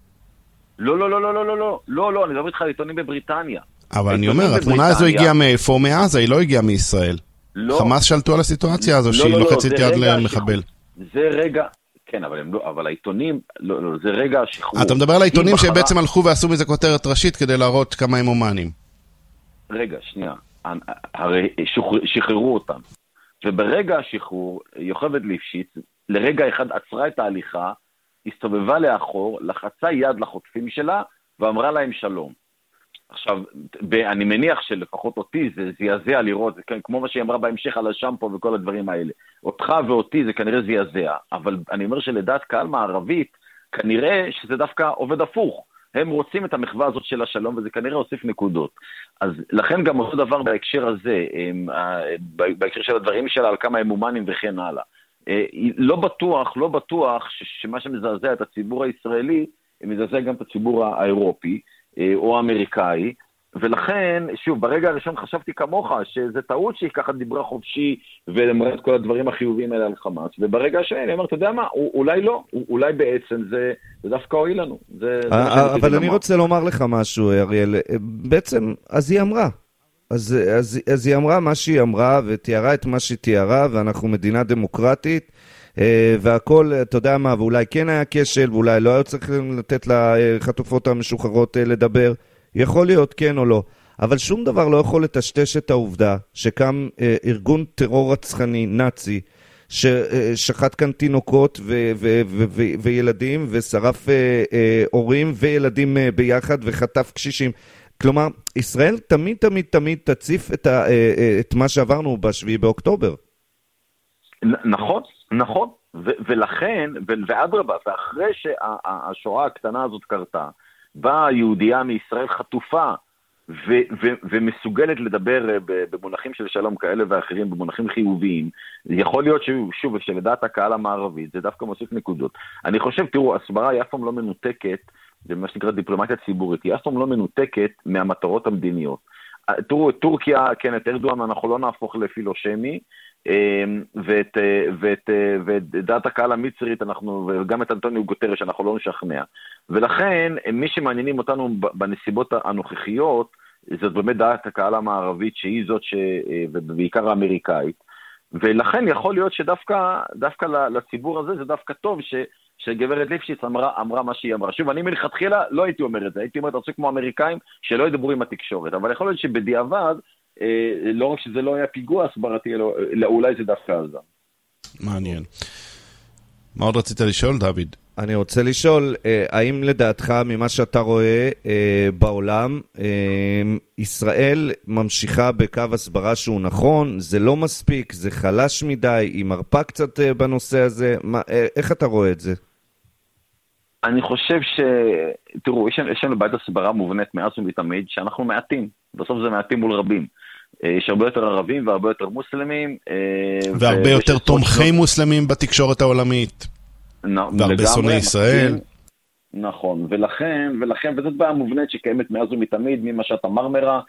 לא, אני מדבר איתך על עיתונים בבריטניה. אבל אני אומר, התמונה הזו הגיעה מאיפה? מעזה, היא לא הגיעה מישראל. חמאס שלטו על הסיטואציה הזו שהיא לוחצת יד למחבל. זה רגע, כן, אבל העיתונים, זה רגע השחרור. אתה מדבר על העיתונים שבעצם הלכו ועשו מזה כותרת ראשית כדי להראות כמה הם הומנים. רגע, שנייה. הרי שחררו אותם. וברגע השחרור, יוכבד ליפשיץ, לרגע אחד עצרה את ההליכה, הסתובבה לאחור, לחצה יד לחוטפים שלה, ואמרה להם שלום. עכשיו, אני מניח שלפחות אותי זה זעזע לראות, זה כמו מה שהיא אמרה בהמשך על השמפו וכל הדברים האלה. אותך ואותי זה כנראה זעזע, אבל אני אומר שלדעת קהל מערבית, כנראה שזה דווקא עובד הפוך. הם רוצים את המחווה הזאת של השלום, וזה כנראה הוסיף נקודות. אז לכן גם אותו דבר בהקשר הזה, בהקשר של הדברים שלה, על כמה הם הומנים וכן הלאה. לא בטוח שמה שמזעזע את הציבור הישראלי, מזעזע גם את הציבור האירופי, או האמריקאי, ולכן, שוב, ברגע הראשון חשבתי כמוך, שזה טעות שהיא ככה דיברה חופשי, ולמראה את כל הדברים החיוביים האלה על חמאס, וברגע השני, אני אומר, אתה יודע מה, אולי לא, אולי בעצם זה דווקא הועיל לנו. אבל אני רוצה לומר לך משהו, אריאל, בעצם, אז היא אמרה. אז היא אמרה מה שהיא אמרה, ותיארה את מה שהיא תיארה, ואנחנו מדינה דמוקרטית, והכל, אתה יודע מה, ואולי כן היה כשל, ואולי לא היה צריך לתת לחטופות המשוחררות לדבר, יכול להיות כן או לא, אבל שום דבר לא יכול לטשטש את העובדה שקם ארגון טרור רצחני, נאצי, ששחט כאן תינוקות וילדים, ושרף הורים וילדים ביחד, וחטף קשישים. כלומר, ישראל תמיד תציף את מה שעברנו ב7 באוקטובר. נכון, ולכן, ואדרבה, ואחרי שהשואה הקטנה הזאת קרתה, באה יהודייה מישראל חטופה, ומסוגלת לדבר במונחים של שלום כאלה ואחרים, במונחים חיוביים. יכול להיות שוב, שלדעת הקהל המערבית, זה דווקא מוסיף נקודות. אני חושב, תראו, הסברה היא אף פעם לא מנותקת, זה מה שנקרא דיפלומטיה ציבורית, היא אף פעם לא מנותקת מהמטרות המדיניות. תראו, את טורקיה, כן, את ארדואן, אנחנו לא נהפוך לפילושמי, ואת דעת הקהל המצרית, וגם את אנטוניו גוטרש, אנחנו לא נשכנע. ולכן, מי שמעניינים אותנו בנסיבות הנוכחיות, זאת באמת דעת הקהל המערבית, שהיא זאת, ובעיקר האמריקאית. ולכן יכול להיות שדווקא לציבור הזה, זה דווקא טוב שגברת ליפשיץ אמרה מה שהיא אמרה. שוב, אני מלכתחילה לא הייתי אומר את זה, הייתי אומר, תעשו כמו אמריקאים, שלא ידברו עם התקשורת. אבל יכול להיות שבדיעבד, לא רק שזה לא היה פיגוע הסברתי, אלא אולי זה דווקא עזר. מעניין. מה עוד רצית לשאול, דוד? אני רוצה לשאול, האם לדעתך ממה שאתה רואה בעולם, ישראל ממשיכה בקו הסברה שהוא נכון, זה לא מספיק, זה חלש מדי, היא מרפה קצת בנושא הזה, איך אתה רואה את זה? אני חושב תראו, יש לנו בעיית הסברה מובנית מאז ומתמיד, שאנחנו מעטים, בסוף זה מעטים מול רבים. יש הרבה יותר ערבים והרבה יותר מוסלמים. והרבה יותר תומכי מוסלמים בתקשורת העולמית. והרבה שונאי ישראל. נכון, ולכן, וזאת בעיה מובנית שקיימת מאז ומתמיד, ממשת המרמרה,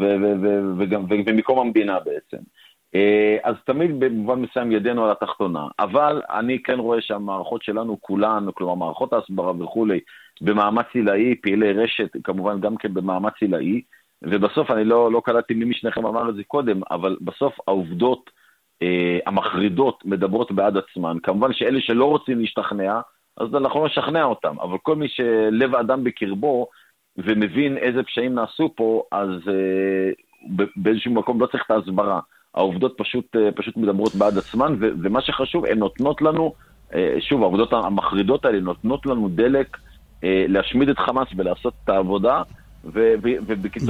ומקום המדינה בעצם. אז תמיד במובן מסוים ידנו על התחתונה, אבל אני כן רואה שהמערכות שלנו כולן, כלומר מערכות ההסברה וכולי, במאמץ עילאי, פעילי רשת, כמובן גם כן במאמץ עילאי, ובסוף אני לא קלטתי מי משניכם אמר את זה קודם, אבל בסוף העובדות המחרידות מדברות בעד עצמן. כמובן שאלה שלא רוצים להשתכנע, אז אנחנו לא נשכנע אותם, אבל כל מי שלב האדם בקרבו ומבין איזה פשעים נעשו פה, אז באיזשהו מקום לא צריך את ההסברה. העובדות פשוט מדברות בעד עצמן, ומה שחשוב, הן נותנות לנו, שוב, העובדות המחרידות האלה נותנות לנו דלק להשמיד את חמאס ולעשות את העבודה, ובקיצור,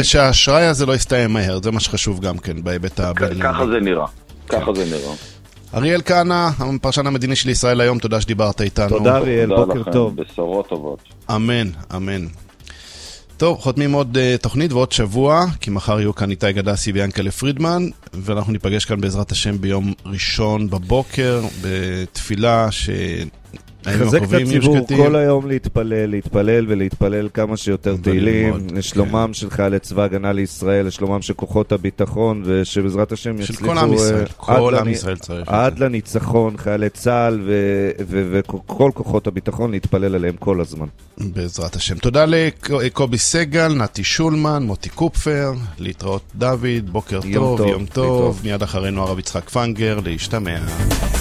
ושהאשראי הזה לא יסתיים מהר, זה מה שחשוב גם כן בהיבט הבינלאומי. ככה זה נראה. אריאל כהנא, הפרשן המדיני של ישראל היום, תודה שדיברת איתנו. תודה אריאל, בוקר טוב. בשורות טובות. אמן, אמן. טוב, חותמים עוד תוכנית ועוד שבוע, כי מחר יהיו כאן איתי גדסי ויאנקלה פרידמן, ואנחנו ניפגש כאן בעזרת השם ביום ראשון בבוקר, בתפילה חזק את הציבור כל היום להתפלל ולהתפלל כמה שיותר תהילים, לשלומם של חיילי צבא הגנה לישראל, לשלומם של כוחות הביטחון, ושבעזרת השם יצליחו של כל עם ישראל, כל עם ישראל צריך עד לניצחון, חיילי צה"ל וכל כוחות הביטחון להתפלל עליהם כל הזמן. בעזרת השם. תודה לקובי סגל, נתי שולמן, מוטי קופפר, להתראות דוד, בוקר טוב, יום טוב, מיד אחרינו הרב יצחק פנגר, להשתמע.